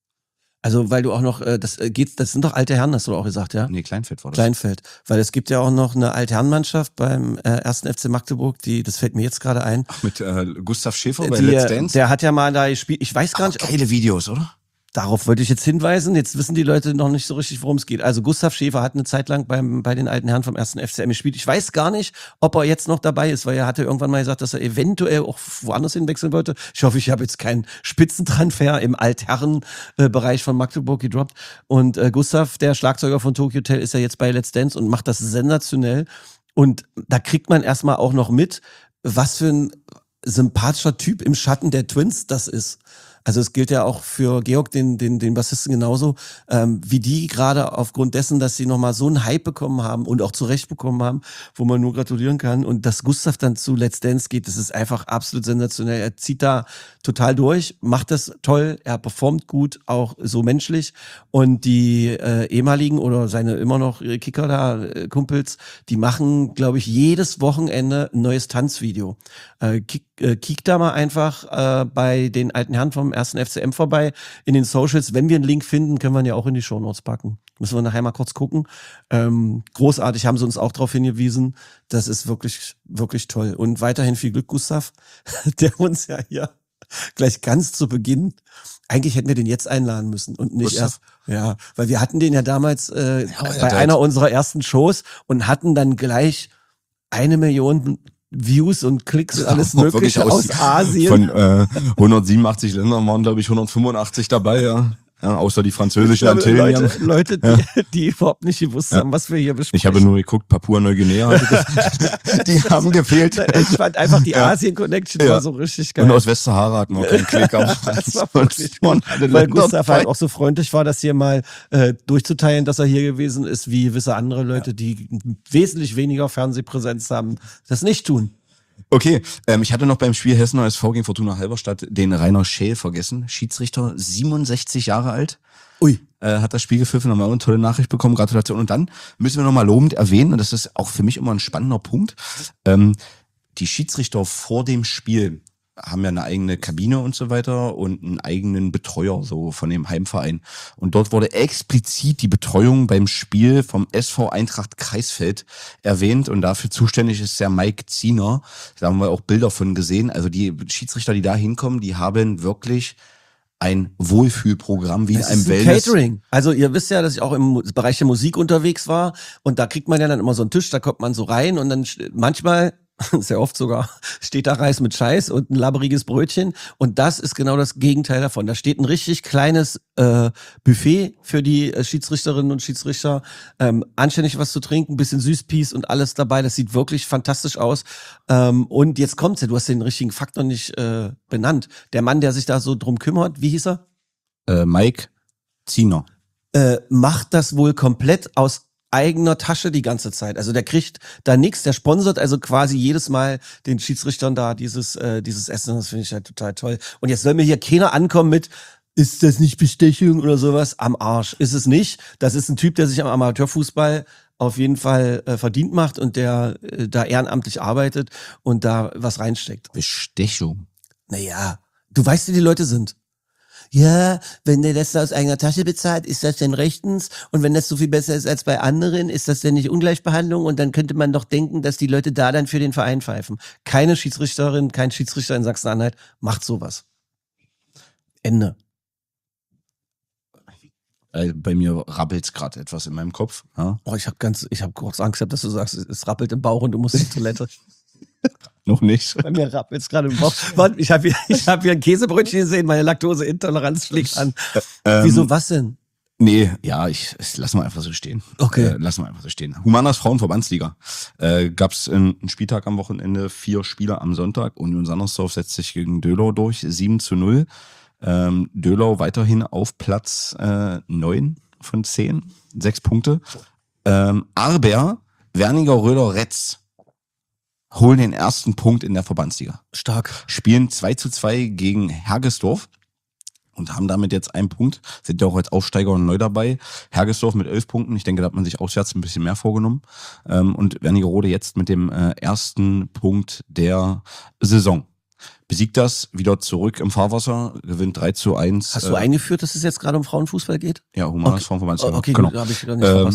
Also, weil du auch noch, äh, das äh, geht, das sind doch alte Herren, hast du auch gesagt, ja? Nee, Kleinfeld war das. Kleinfeld. Weil es gibt ja auch noch eine Altherrenmannschaft beim äh, ersten F C Magdeburg, die, das fällt mir jetzt gerade ein. Ach, mit äh, Gustav Schäfer bei Die, Let's äh, Dance. der hat ja mal da gespielt, ich weiß gar Ach, nicht, ob, geile Videos, oder? darauf wollte ich jetzt hinweisen. Jetzt wissen die Leute noch nicht so richtig, worum es geht. Also Gustav Schäfer hat eine Zeit lang beim, bei den alten Herren vom ersten F C M gespielt. Ich weiß gar nicht, ob er jetzt noch dabei ist, weil er hatte irgendwann mal gesagt, dass er eventuell auch woanders hinwechseln wollte. Ich hoffe, ich habe jetzt keinen Spitzentransfer im Altherrenbereich von Magdeburg gedroppt. Und äh, Gustav, der Schlagzeuger von Tokyo Hotel, ist ja jetzt bei Let's Dance und macht das sensationell. Und da kriegt man erstmal auch noch mit, was für ein sympathischer Typ im Schatten der Twins das ist. Also es gilt ja auch für Georg, den den den Bassisten genauso, ähm, wie die gerade aufgrund dessen, dass sie nochmal so einen Hype bekommen haben und auch zurecht bekommen haben, wo man nur gratulieren kann. Und dass Gustav dann zu Let's Dance geht, das ist einfach absolut sensationell. Er zieht da total durch, macht das toll, er performt gut, auch so menschlich. Und die äh, ehemaligen oder seine immer noch Kicker da, äh, Kumpels, die machen, glaube ich, jedes Wochenende ein neues Tanzvideo. Äh, kick, äh, kick da mal einfach äh, bei den alten Herren vom ersten F C M vorbei in den Socials. Wenn wir einen Link finden, können wir ihn ja auch in die Shownotes packen. Müssen wir nachher mal kurz gucken. Ähm, großartig, haben sie uns auch darauf hingewiesen. Das ist wirklich, wirklich toll. Und weiterhin viel Glück, Gustav, der uns ja hier gleich ganz zu Beginn, eigentlich hätten wir den jetzt einladen müssen und nicht Gustav? erst, ja, weil wir hatten den ja damals äh, ja, bei einer unserer ersten Shows und hatten dann gleich eine Million Views und Klicks und alles Ja, mögliche aus, aus Asien. Von äh, hundertsiebenundachtzig Ländern waren, glaube ich, hundertfünfundachtzig dabei, ja. Ja, außer die französischen Antillen. Leute, Leute die, ja. die überhaupt nicht gewusst haben, ja. was wir hier besprechen. Ich habe nur geguckt, Papua-Neuguinea. Die haben gefehlt. Ich fand einfach die ja. Asien-Connection ja. war so richtig geil. Und aus Westsahara hatten wir keinen Klick. Das war wirklich gut, weil Gustav halt auch so freundlich war, das hier mal äh, durchzuteilen, dass er hier gewesen ist, wie gewisse andere Leute, ja. die wesentlich weniger Fernsehpräsenz haben, das nicht tun. Okay, ähm, ich hatte noch beim Spiel Hessen S V gegen Fortuna Halberstadt den Rainer Scheel vergessen. Schiedsrichter, siebenundsechzig Jahre alt. Ui. Äh, hat das Spiel gepfiffen, haben wir auch eine tolle Nachricht bekommen, Gratulation. Und dann müssen wir nochmal lobend erwähnen, und das ist auch für mich immer ein spannender Punkt, ähm, die Schiedsrichter vor dem Spiel haben ja eine eigene Kabine und so weiter und einen eigenen Betreuer so von dem Heimverein. Und dort wurde explizit die Betreuung beim Spiel vom S V Eintracht Kreisfeld erwähnt und dafür zuständig ist der Mike Ziener. Da haben wir auch Bilder von gesehen. Also die Schiedsrichter, die da hinkommen, die haben wirklich ein Wohlfühlprogramm wie in einem Wellness. Catering. Also ihr wisst ja, dass ich auch im Bereich der Musik unterwegs war und da kriegt man ja dann immer so einen Tisch, da kommt man so rein und dann manchmal sehr oft sogar, steht da Reis mit Scheiß und ein labberiges Brötchen. Und das ist genau das Gegenteil davon. Da steht ein richtig kleines äh, Buffet für die äh, Schiedsrichterinnen und Schiedsrichter. Ähm, anständig was zu trinken, bisschen Süßpies und alles dabei. Das sieht wirklich fantastisch aus. Ähm, und jetzt kommt's ja, du hast den richtigen Faktor nicht äh, benannt. Der Mann, der sich da so drum kümmert, wie hieß er? Äh, Mike Ziener. Äh, macht das wohl komplett aus eigener Tasche die ganze Zeit. Also der kriegt da nichts, der sponsert also quasi jedes Mal den Schiedsrichtern da dieses äh, dieses Essen. Das finde ich halt total toll. Und jetzt soll mir hier keiner ankommen mit, ist das nicht Bestechung oder sowas? Am Arsch. Ist es nicht. Das ist ein Typ, der sich am Amateurfußball auf jeden Fall äh, verdient macht und der äh, da ehrenamtlich arbeitet und da was reinsteckt. Bestechung? Naja, du weißt, wie die Leute sind. Ja, wenn der das aus eigener Tasche bezahlt, ist das denn rechtens? Und wenn das so viel besser ist als bei anderen, ist das denn nicht Ungleichbehandlung? Und dann könnte man doch denken, dass die Leute da dann für den Verein pfeifen. Keine Schiedsrichterin, kein Schiedsrichter in Sachsen-Anhalt macht sowas. Ende. Bei mir rappelt's gerade etwas in meinem Kopf. Ja? Oh, ich habe ganz, ich habe kurz Angst gehabt, dass du sagst, es rappelt im Bauch und du musst zur Toilette. Noch nicht. Bei mir rappelt's gerade im Bauch. Ich habe hier, ich hab hier ein Käsebrötchen gesehen, meine Laktoseintoleranz schlägt an. Ähm, Wieso, was denn? Nee, ja, ich, ich lass mal einfach so stehen. Okay. Äh, lass mal einfach so stehen. Humanas Frauenverbandsliga. Äh, gab's einen Spieltag am Wochenende, vier Spieler am Sonntag. Union Sandersdorf setzt sich gegen Döhlau durch, sieben zu null. Ähm, Döhlau weiterhin auf Platz äh, neun von zehn, sechs Punkte. Ähm, Arber, Werniger, Röder, Retz holen den ersten Punkt in der Verbandsliga. Stark. Spielen zwei zu zwei gegen Hergesdorf und haben damit jetzt einen Punkt. Sind ja auch als Aufsteiger neu dabei. Hergesdorf mit elf Punkten. Ich denke, da hat man sich auswärts ein bisschen mehr vorgenommen. Und Wernigerode jetzt mit dem ersten Punkt der Saison. Besiegt das, wieder zurück im Fahrwasser, gewinnt drei zu eins. Hast du äh, eingeführt, dass es jetzt gerade um Frauenfußball geht? Ja, Humanas okay. Frauenverbandsliga. Okay, genau. Da habe ich wieder nicht verpasst. Ähm,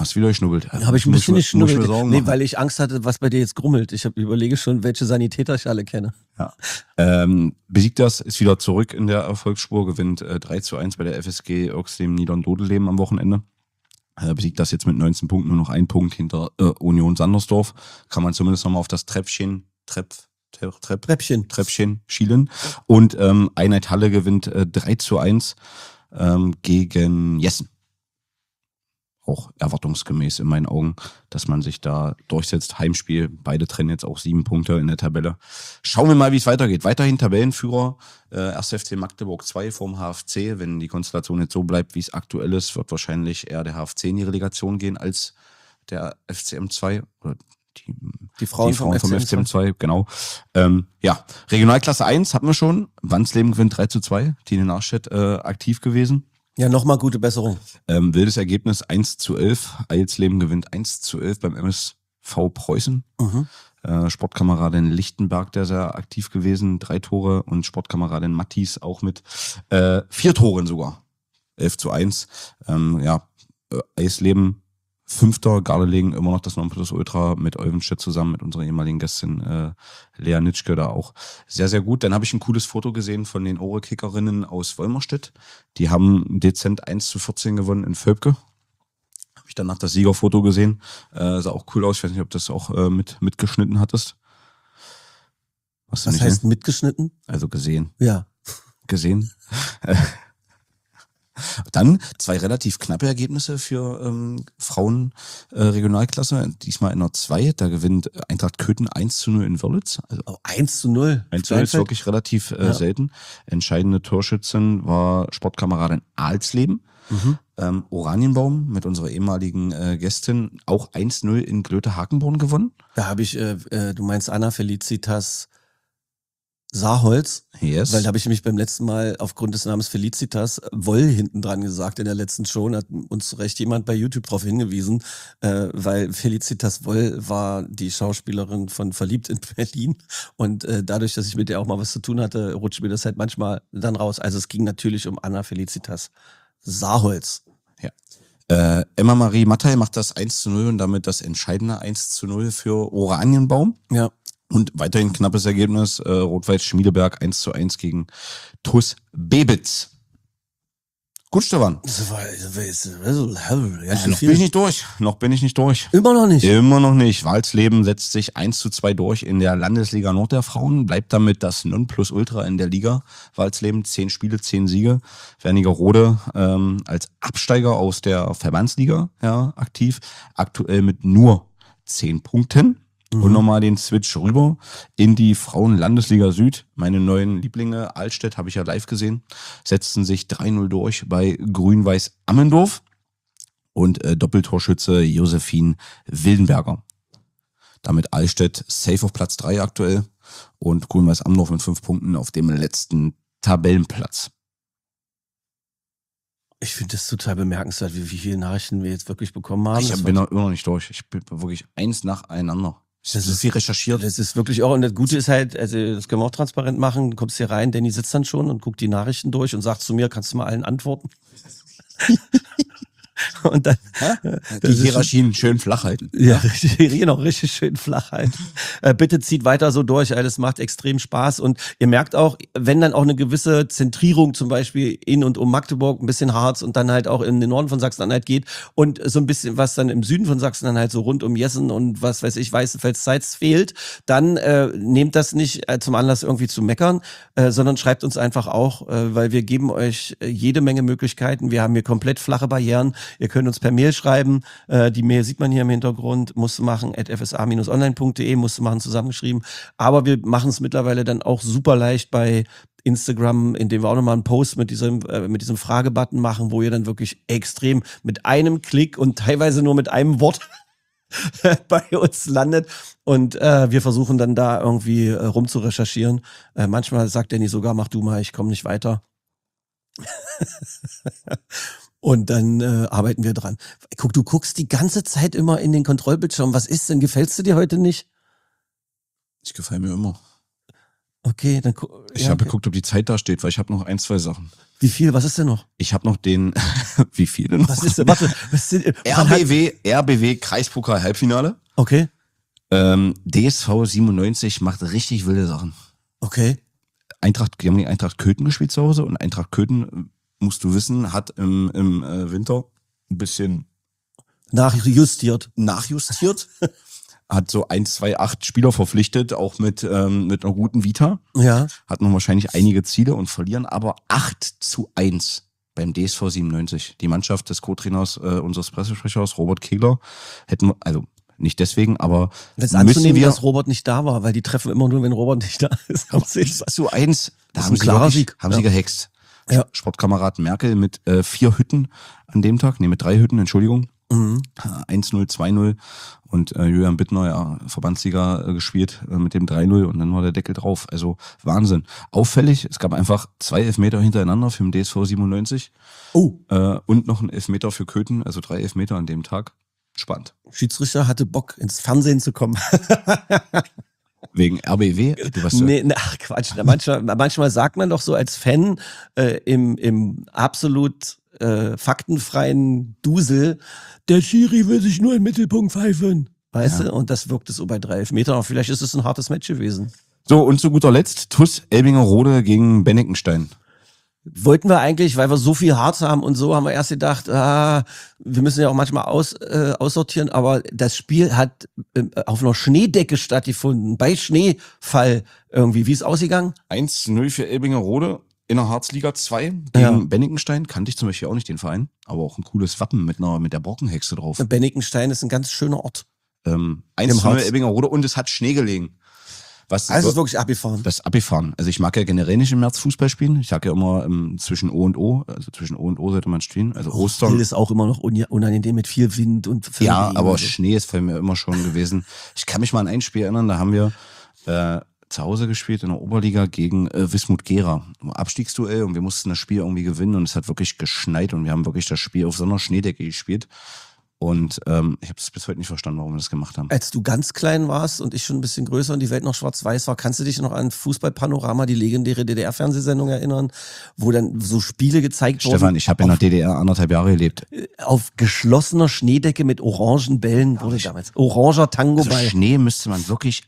Hast du wieder geschnubbelt? Da habe ich ein bisschen muss, muss geschnubbelt. mir Sorgen Nee, machen. weil ich Angst hatte, was bei dir jetzt grummelt. Ich hab, überlege schon, welche Sanitäter ich alle kenne. Ja. Ähm, besiegt das, ist wieder zurück in der Erfolgsspur, gewinnt äh, drei zu eins bei der F S G Oxlem Niedern-Dodeleben am Wochenende. Äh, besiegt das jetzt mit neunzehn Punkten, nur noch ein Punkt hinter äh, Union Sandersdorf. Kann man zumindest nochmal auf das Treppchen, Trepp, Trepp, Trepp, Treppchen. Treppchen schielen. Und ähm, Einheit Halle gewinnt äh, drei zu eins ähm, gegen Jessen. Auch erwartungsgemäß in meinen Augen, dass man sich da durchsetzt. Heimspiel, beide trennen jetzt auch sieben Punkte in der Tabelle. Schauen wir mal, wie es weitergeht. Weiterhin Tabellenführer, äh, erster F C Magdeburg zwei vorm H F C. Wenn die Konstellation jetzt so bleibt, wie es aktuell ist, wird wahrscheinlich eher der H F C in die Relegation gehen als der F C M zwei. Oder die, Die Frauen, die Frauen vom, vom F C M zwei, genau. Ähm, ja, Regionalklasse eins hatten wir schon. Wandsleben gewinnt drei zu zwei. Tine Narstedt äh, aktiv gewesen. Ja, nochmal gute Besserung. Ähm, wildes Ergebnis eins zu elf. Eilsleben gewinnt eins zu elf beim M S V Preußen. Mhm. Äh, Sportkameradin Lichtenberg, der sehr aktiv gewesen, drei Tore. Und Sportkameradin Mattis auch mit äh, vier Toren sogar. elf zu eins. Ähm, ja, äh, Eisleben Fünfter, Gardelegen immer noch das Nonplusultra mit Euvenstedt zusammen, mit unserer ehemaligen Gästin äh, Lea Nitschke da auch. Sehr, sehr gut. Dann habe ich ein cooles Foto gesehen von den Ore-Kickerinnen aus Wolmerstedt. Die haben dezent eins zu vierzehn gewonnen in Völpke. Habe ich danach das Siegerfoto gesehen. Äh, sah auch cool aus. Ich weiß nicht, ob du das auch äh, mit mitgeschnitten hattest. Hast du Was nicht heißt hin? mitgeschnitten? Also gesehen. Ja. Gesehen. Dann zwei relativ knappe Ergebnisse für ähm, Frauen äh, Regionalklasse. Diesmal in der zwei. Da gewinnt Eintracht Köthen eins zu null in Wörlitz. Also Oh, eins zu null. eins zu null ist wirklich relativ äh, Ja. selten. Entscheidende Torschützin war Sportkameradin Alsleben. Mhm. Ähm, Oranienbaum mit unserer ehemaligen äh, Gästin auch eins zu null in Glöte-Hakenborn gewonnen. Da habe ich, äh, äh, du meinst Anna Felicitas Saarholz, Yes. weil da habe ich mich beim letzten Mal aufgrund des Namens Felicitas Woll hinten dran gesagt in der letzten Show. Und hat uns zu Recht jemand bei YouTube darauf hingewiesen, äh, weil Felicitas Woll war die Schauspielerin von Verliebt in Berlin. Und äh, dadurch, dass ich mit der auch mal was zu tun hatte, rutscht mir das halt manchmal dann raus. Also es ging natürlich um Anna Felicitas Saarholz. Äh, Emma-Marie Mattei macht das eins zu null und damit das entscheidende eins zu null für Oranienbaum. Ja. Und weiterhin knappes Ergebnis, äh, Rot-Weiß Schmiedeberg eins zu eins gegen TuS Bebitz. Gut, Stefan. Das war, das war jetzt, also, ja, Äh, noch bin ich nicht durch. Noch bin ich nicht durch. Immer noch nicht. Immer noch nicht. Walsleben setzt sich eins zu zwei durch in der Landesliga Nord der Frauen, bleibt damit das Nonplusultra in der Liga. Walsleben, zehn Spiele, zehn Siege. Wernigerode ähm, als Absteiger aus der Verbandsliga ja, aktiv, aktuell mit nur zehn Punkten. Mhm. Und nochmal den Switch rüber in die Frauen-Landesliga Süd. Meine neuen Lieblinge, Altstedt, habe ich ja live gesehen, setzten sich drei null durch bei Grün-Weiß Ammendorf und äh, Doppeltorschütze Josephine Wildenberger. Damit Altstedt safe auf Platz drei aktuell und Grün-Weiß Ammendorf mit fünf Punkten auf dem letzten Tabellenplatz. Ich finde das total bemerkenswert, wie, wie viele Nachrichten wir jetzt wirklich bekommen haben. Ich Das bin war- noch, immer noch nicht durch. Ich bin wirklich eins nacheinander. Ich Das habe so ist- viel recherchiert. Das ist wirklich auch, und das Gute ist halt, also das können wir auch transparent machen, du kommst hier rein, Danny sitzt dann schon und guckt die Nachrichten durch und sagt zu mir, kannst du mal allen antworten? Und dann, Die Hierarchien schön flach halten. ja, richtig, genau, richtig schön flach halten. Äh, bitte zieht weiter so durch, ey, das macht extrem Spaß und ihr merkt auch, wenn dann auch eine gewisse Zentrierung zum Beispiel in und um Magdeburg, ein bisschen Harz und dann halt auch in den Norden von Sachsen-Anhalt geht und so ein bisschen was dann im Süden von Sachsen-Anhalt so rund um Jessen und was weiß ich, Weißenfels-Zeitz fehlt, dann äh, nehmt das nicht äh, zum Anlass irgendwie zu meckern, äh, sondern schreibt uns einfach auch, äh, weil wir geben euch äh, jede Menge Möglichkeiten. Wir haben hier komplett flache Barrieren. Ihr könnt uns per Mail schreiben. Äh, die Mail sieht man hier im Hintergrund. Musst du machen at f s a dash online punkt d e, musst du machen zusammengeschrieben. Aber wir machen es mittlerweile dann auch super leicht bei Instagram, indem wir auch nochmal einen Post mit diesem, äh, mit diesem Fragebutton machen, wo ihr dann wirklich extrem mit einem Klick und teilweise nur mit einem Wort bei uns landet. Und äh, wir versuchen dann da irgendwie äh, rum zu recherchieren. Äh, manchmal sagt Danny sogar, mach du mal, ich komme nicht weiter. Und dann äh, arbeiten wir dran. Guck, du guckst die ganze Zeit immer in den Kontrollbildschirm. Was ist denn? Gefällst du dir heute nicht? Ich gefällt mir immer. Okay, dann Ich ja, habe okay. geguckt, ob die Zeit da steht, weil ich habe noch ein, zwei Sachen. Wie viel? Was ist denn noch? Ich habe noch den, wie viele denn noch? Was ist denn? Warte, was sind, R B W, R B W Kreispokal Halbfinale. Okay, Ähm, D S V siebenundneunzig macht richtig wilde Sachen. okay. Eintracht, die haben die Eintracht Köthen gespielt zu Hause und Eintracht Köthen, musst du wissen, hat im, im äh, Winter ein bisschen Nachjustiert. nachjustiert. Hat so ein, zwei, acht Spieler verpflichtet, auch mit, ähm, mit einer guten Vita. Ja. Hat noch wahrscheinlich einige Ziele und verlieren aber acht zu eins beim D S V siebenundneunzig. Die Mannschaft des Co-Trainers, äh, unseres Pressesprechers, Robert Kegler, hätten wir, also nicht deswegen, aber Das ist müssen anzunehmen, wir dass Robert nicht da war, weil die treffen immer nur, wenn Robert nicht da ist. zu eins, da Das ist haben ein sie klarer wirklich, Sieg. haben Ja. sie gehext. Ja. Sportkamerad Merkel mit äh, vier Hütten an dem Tag, nee, mit drei Hütten, Entschuldigung. Mhm. eins null, zwei null und äh, Julian Bittner, ja, Verbandsliga äh, gespielt äh, mit dem drei null und dann war der Deckel drauf. Also Wahnsinn. Auffällig, es gab einfach zwei Elfmeter hintereinander für den D S V siebenundneunzig Oh, äh, und noch ein Elfmeter für Köthen, also drei Elfmeter an dem Tag. Spannend. Schiedsrichter hatte Bock, ins Fernsehen zu kommen. Wegen R B W? Du was Nee, nee, ach Quatsch. Na, Manchmal, manchmal sagt man doch so als Fan äh, im, im absolut äh, faktenfreien Dusel, der Schiri will sich nur im Mittelpunkt pfeifen. Weißt Ja. du? Und das wirkte so bei drei Elfmetern. Aber vielleicht ist es ein hartes Match gewesen. So, und zu guter Letzt, T U S Elbinger-Rode gegen Bennickenstein. Wollten wir eigentlich, weil wir so viel Harz haben und so, haben wir erst gedacht, ah, wir müssen ja auch manchmal aus, äh, aussortieren, aber das Spiel hat äh, auf einer Schneedecke stattgefunden, bei Schneefall irgendwie. Wie ist ausgegangen? eins null für Elbinger-Rode in der Harzliga zwei gegen Ja. Bennickenstein. Kannte ich zum Beispiel auch nicht den Verein, aber auch ein cooles Wappen mit einer mit der Brockenhexe drauf. Bennickenstein ist ein ganz schöner Ort. Ähm, eins zu null Harz. Elbinger-Rode und es hat Schnee gelegen. Was Also es ist wirklich abgefahren. das abgefahren. Also ich mag ja generell nicht im März Fußball spielen. Ich sage ja immer ähm, zwischen O und O, also zwischen O und O sollte man spielen. Also Ostern. Hill ist auch immer noch un- unangenehm mit viel Wind und viel Ja, Regen aber und so. Schnee ist bei mir immer schon gewesen. Ich kann mich mal an ein Spiel erinnern, da haben wir äh, zu Hause gespielt in der Oberliga gegen äh, Wismut Gera. Abstiegsduell und wir mussten das Spiel irgendwie gewinnen und es hat wirklich geschneit und wir haben wirklich das Spiel auf so einer Schneedecke gespielt. Und ähm, ich habe es bis heute nicht verstanden, warum wir das gemacht haben. Als du ganz klein warst und ich schon ein bisschen größer und die Welt noch schwarz-weiß war, kannst du dich noch an Fußballpanorama, die legendäre D D R-Fernsehsendung erinnern, wo dann so Spiele gezeigt wurden? Stefan, ich habe in der D D R anderthalb Jahre gelebt. Auf geschlossener Schneedecke mit orangen Bällen wurde damals. Oranger Tango-Ball. Also Schnee müsste man wirklich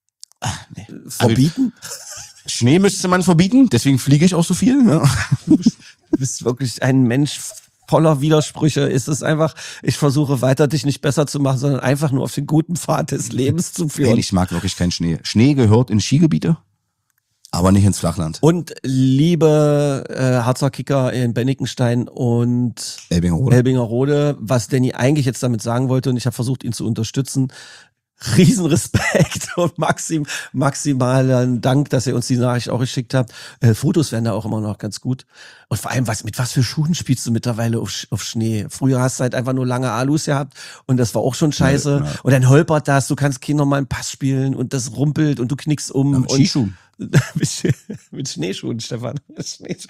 Verbieten? Schnee müsste man verbieten, deswegen fliege ich auch so viel. Ja. Du bist wirklich ein Mensch voller Widersprüche. Ist es einfach, ich versuche weiter, dich nicht besser zu machen, sondern einfach nur auf den guten Pfad des Lebens zu führen. Nein, ich mag wirklich keinen Schnee. Schnee gehört in Skigebiete, aber nicht ins Flachland. Und liebe äh, Harzer Kicker in Bennickenstein und Elbingerode. Elbingerode, was Danny eigentlich jetzt damit sagen wollte, und ich habe versucht, ihn zu unterstützen. Riesenrespekt und maxim, maximalen Dank, dass ihr uns die Nachricht auch geschickt habt. Äh, Fotos werden da auch immer noch ganz gut. Und vor allem, was, mit was für Schuhen spielst du mittlerweile auf, auf Schnee? Früher hast du halt einfach nur lange Alus gehabt und das war auch schon scheiße. Ja, ja. Und dann holpert das, du kannst keinen normalen Pass spielen und das rumpelt und du knickst um. Ja, mit und Skischuhen. mit, mit Schneeschuhen, Stefan. Schneeschuhen.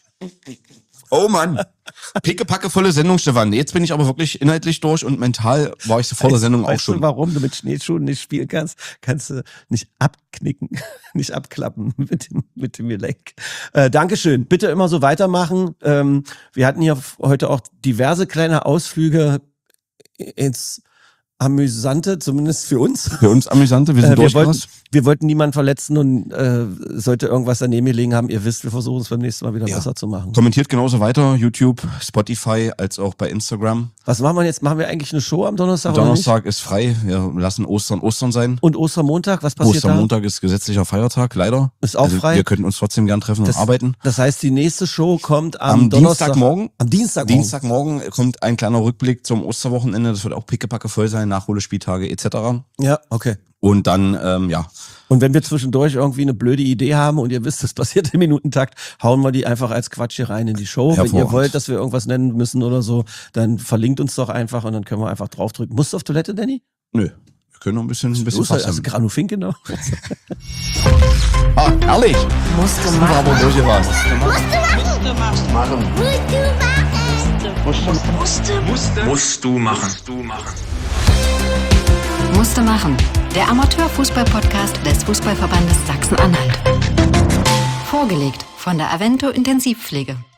Oh Mann. Pickepackevolle Sendung, Stefan. Jetzt bin ich aber wirklich inhaltlich durch und mental war ich vor der Sendung auch Weißt schon. du, warum du mit Schneeschuhen nicht spielen kannst? Kannst du nicht abknicken, nicht abklappen mit dem, mit dem Gelenk. Äh, Dankeschön. Bitte immer so weitermachen. Ähm, wir hatten hier heute auch diverse kleine Ausflüge ins Amüsante, zumindest für uns. Für uns Amüsante, wir sind Äh, wir, wollten, durchgerast. wir wollten niemanden verletzen und äh, sollte irgendwas daneben gelegen haben, ihr wisst, wir versuchen es beim nächsten Mal wieder Ja. besser zu machen. Kommentiert genauso weiter, YouTube, Spotify, als auch bei Instagram. Was machen wir jetzt? Machen wir eigentlich eine Show am Donnerstag? Oder nicht? Donnerstag ist frei. Wir lassen Ostern Ostern sein. Und Ostermontag, was passiert Ostermontag ist gesetzlicher Feiertag, leider. Ist auch also frei. Wir könnten uns trotzdem gern treffen Das- und arbeiten. da? Das heißt, die nächste Show kommt am, Am Donnerstag. Dienstagmorgen. Am Dienstagmorgen. Dienstagmorgen kommt ein kleiner Rückblick zum Osterwochenende. Das wird auch pickepacke voll sein, Nachholespieltage et cetera. Ja, okay. Und dann, ähm, ja, Und wenn wir zwischendurch irgendwie eine blöde Idee haben und ihr wisst, das passiert im Minutentakt, hauen wir die einfach als Quatsch hier rein in die Show. Wenn ihr Hervorragend. wollt, dass wir irgendwas nennen müssen oder so, dann verlinkt uns doch einfach und dann können wir einfach draufdrücken. Musst du auf Toilette, Danny? nö. Wir können noch ein bisschen, ein bisschen Los, also fassen. Granu Finke noch. Ah, herrlich. Musst du Sind wir aber machen. durchgerast. Musst du machen. Musst du machen. Musste machen. Der Amateurfußball-Podcast des Fußballverbandes Sachsen-Anhalt. Vorgelegt von der Avento Intensivpflege.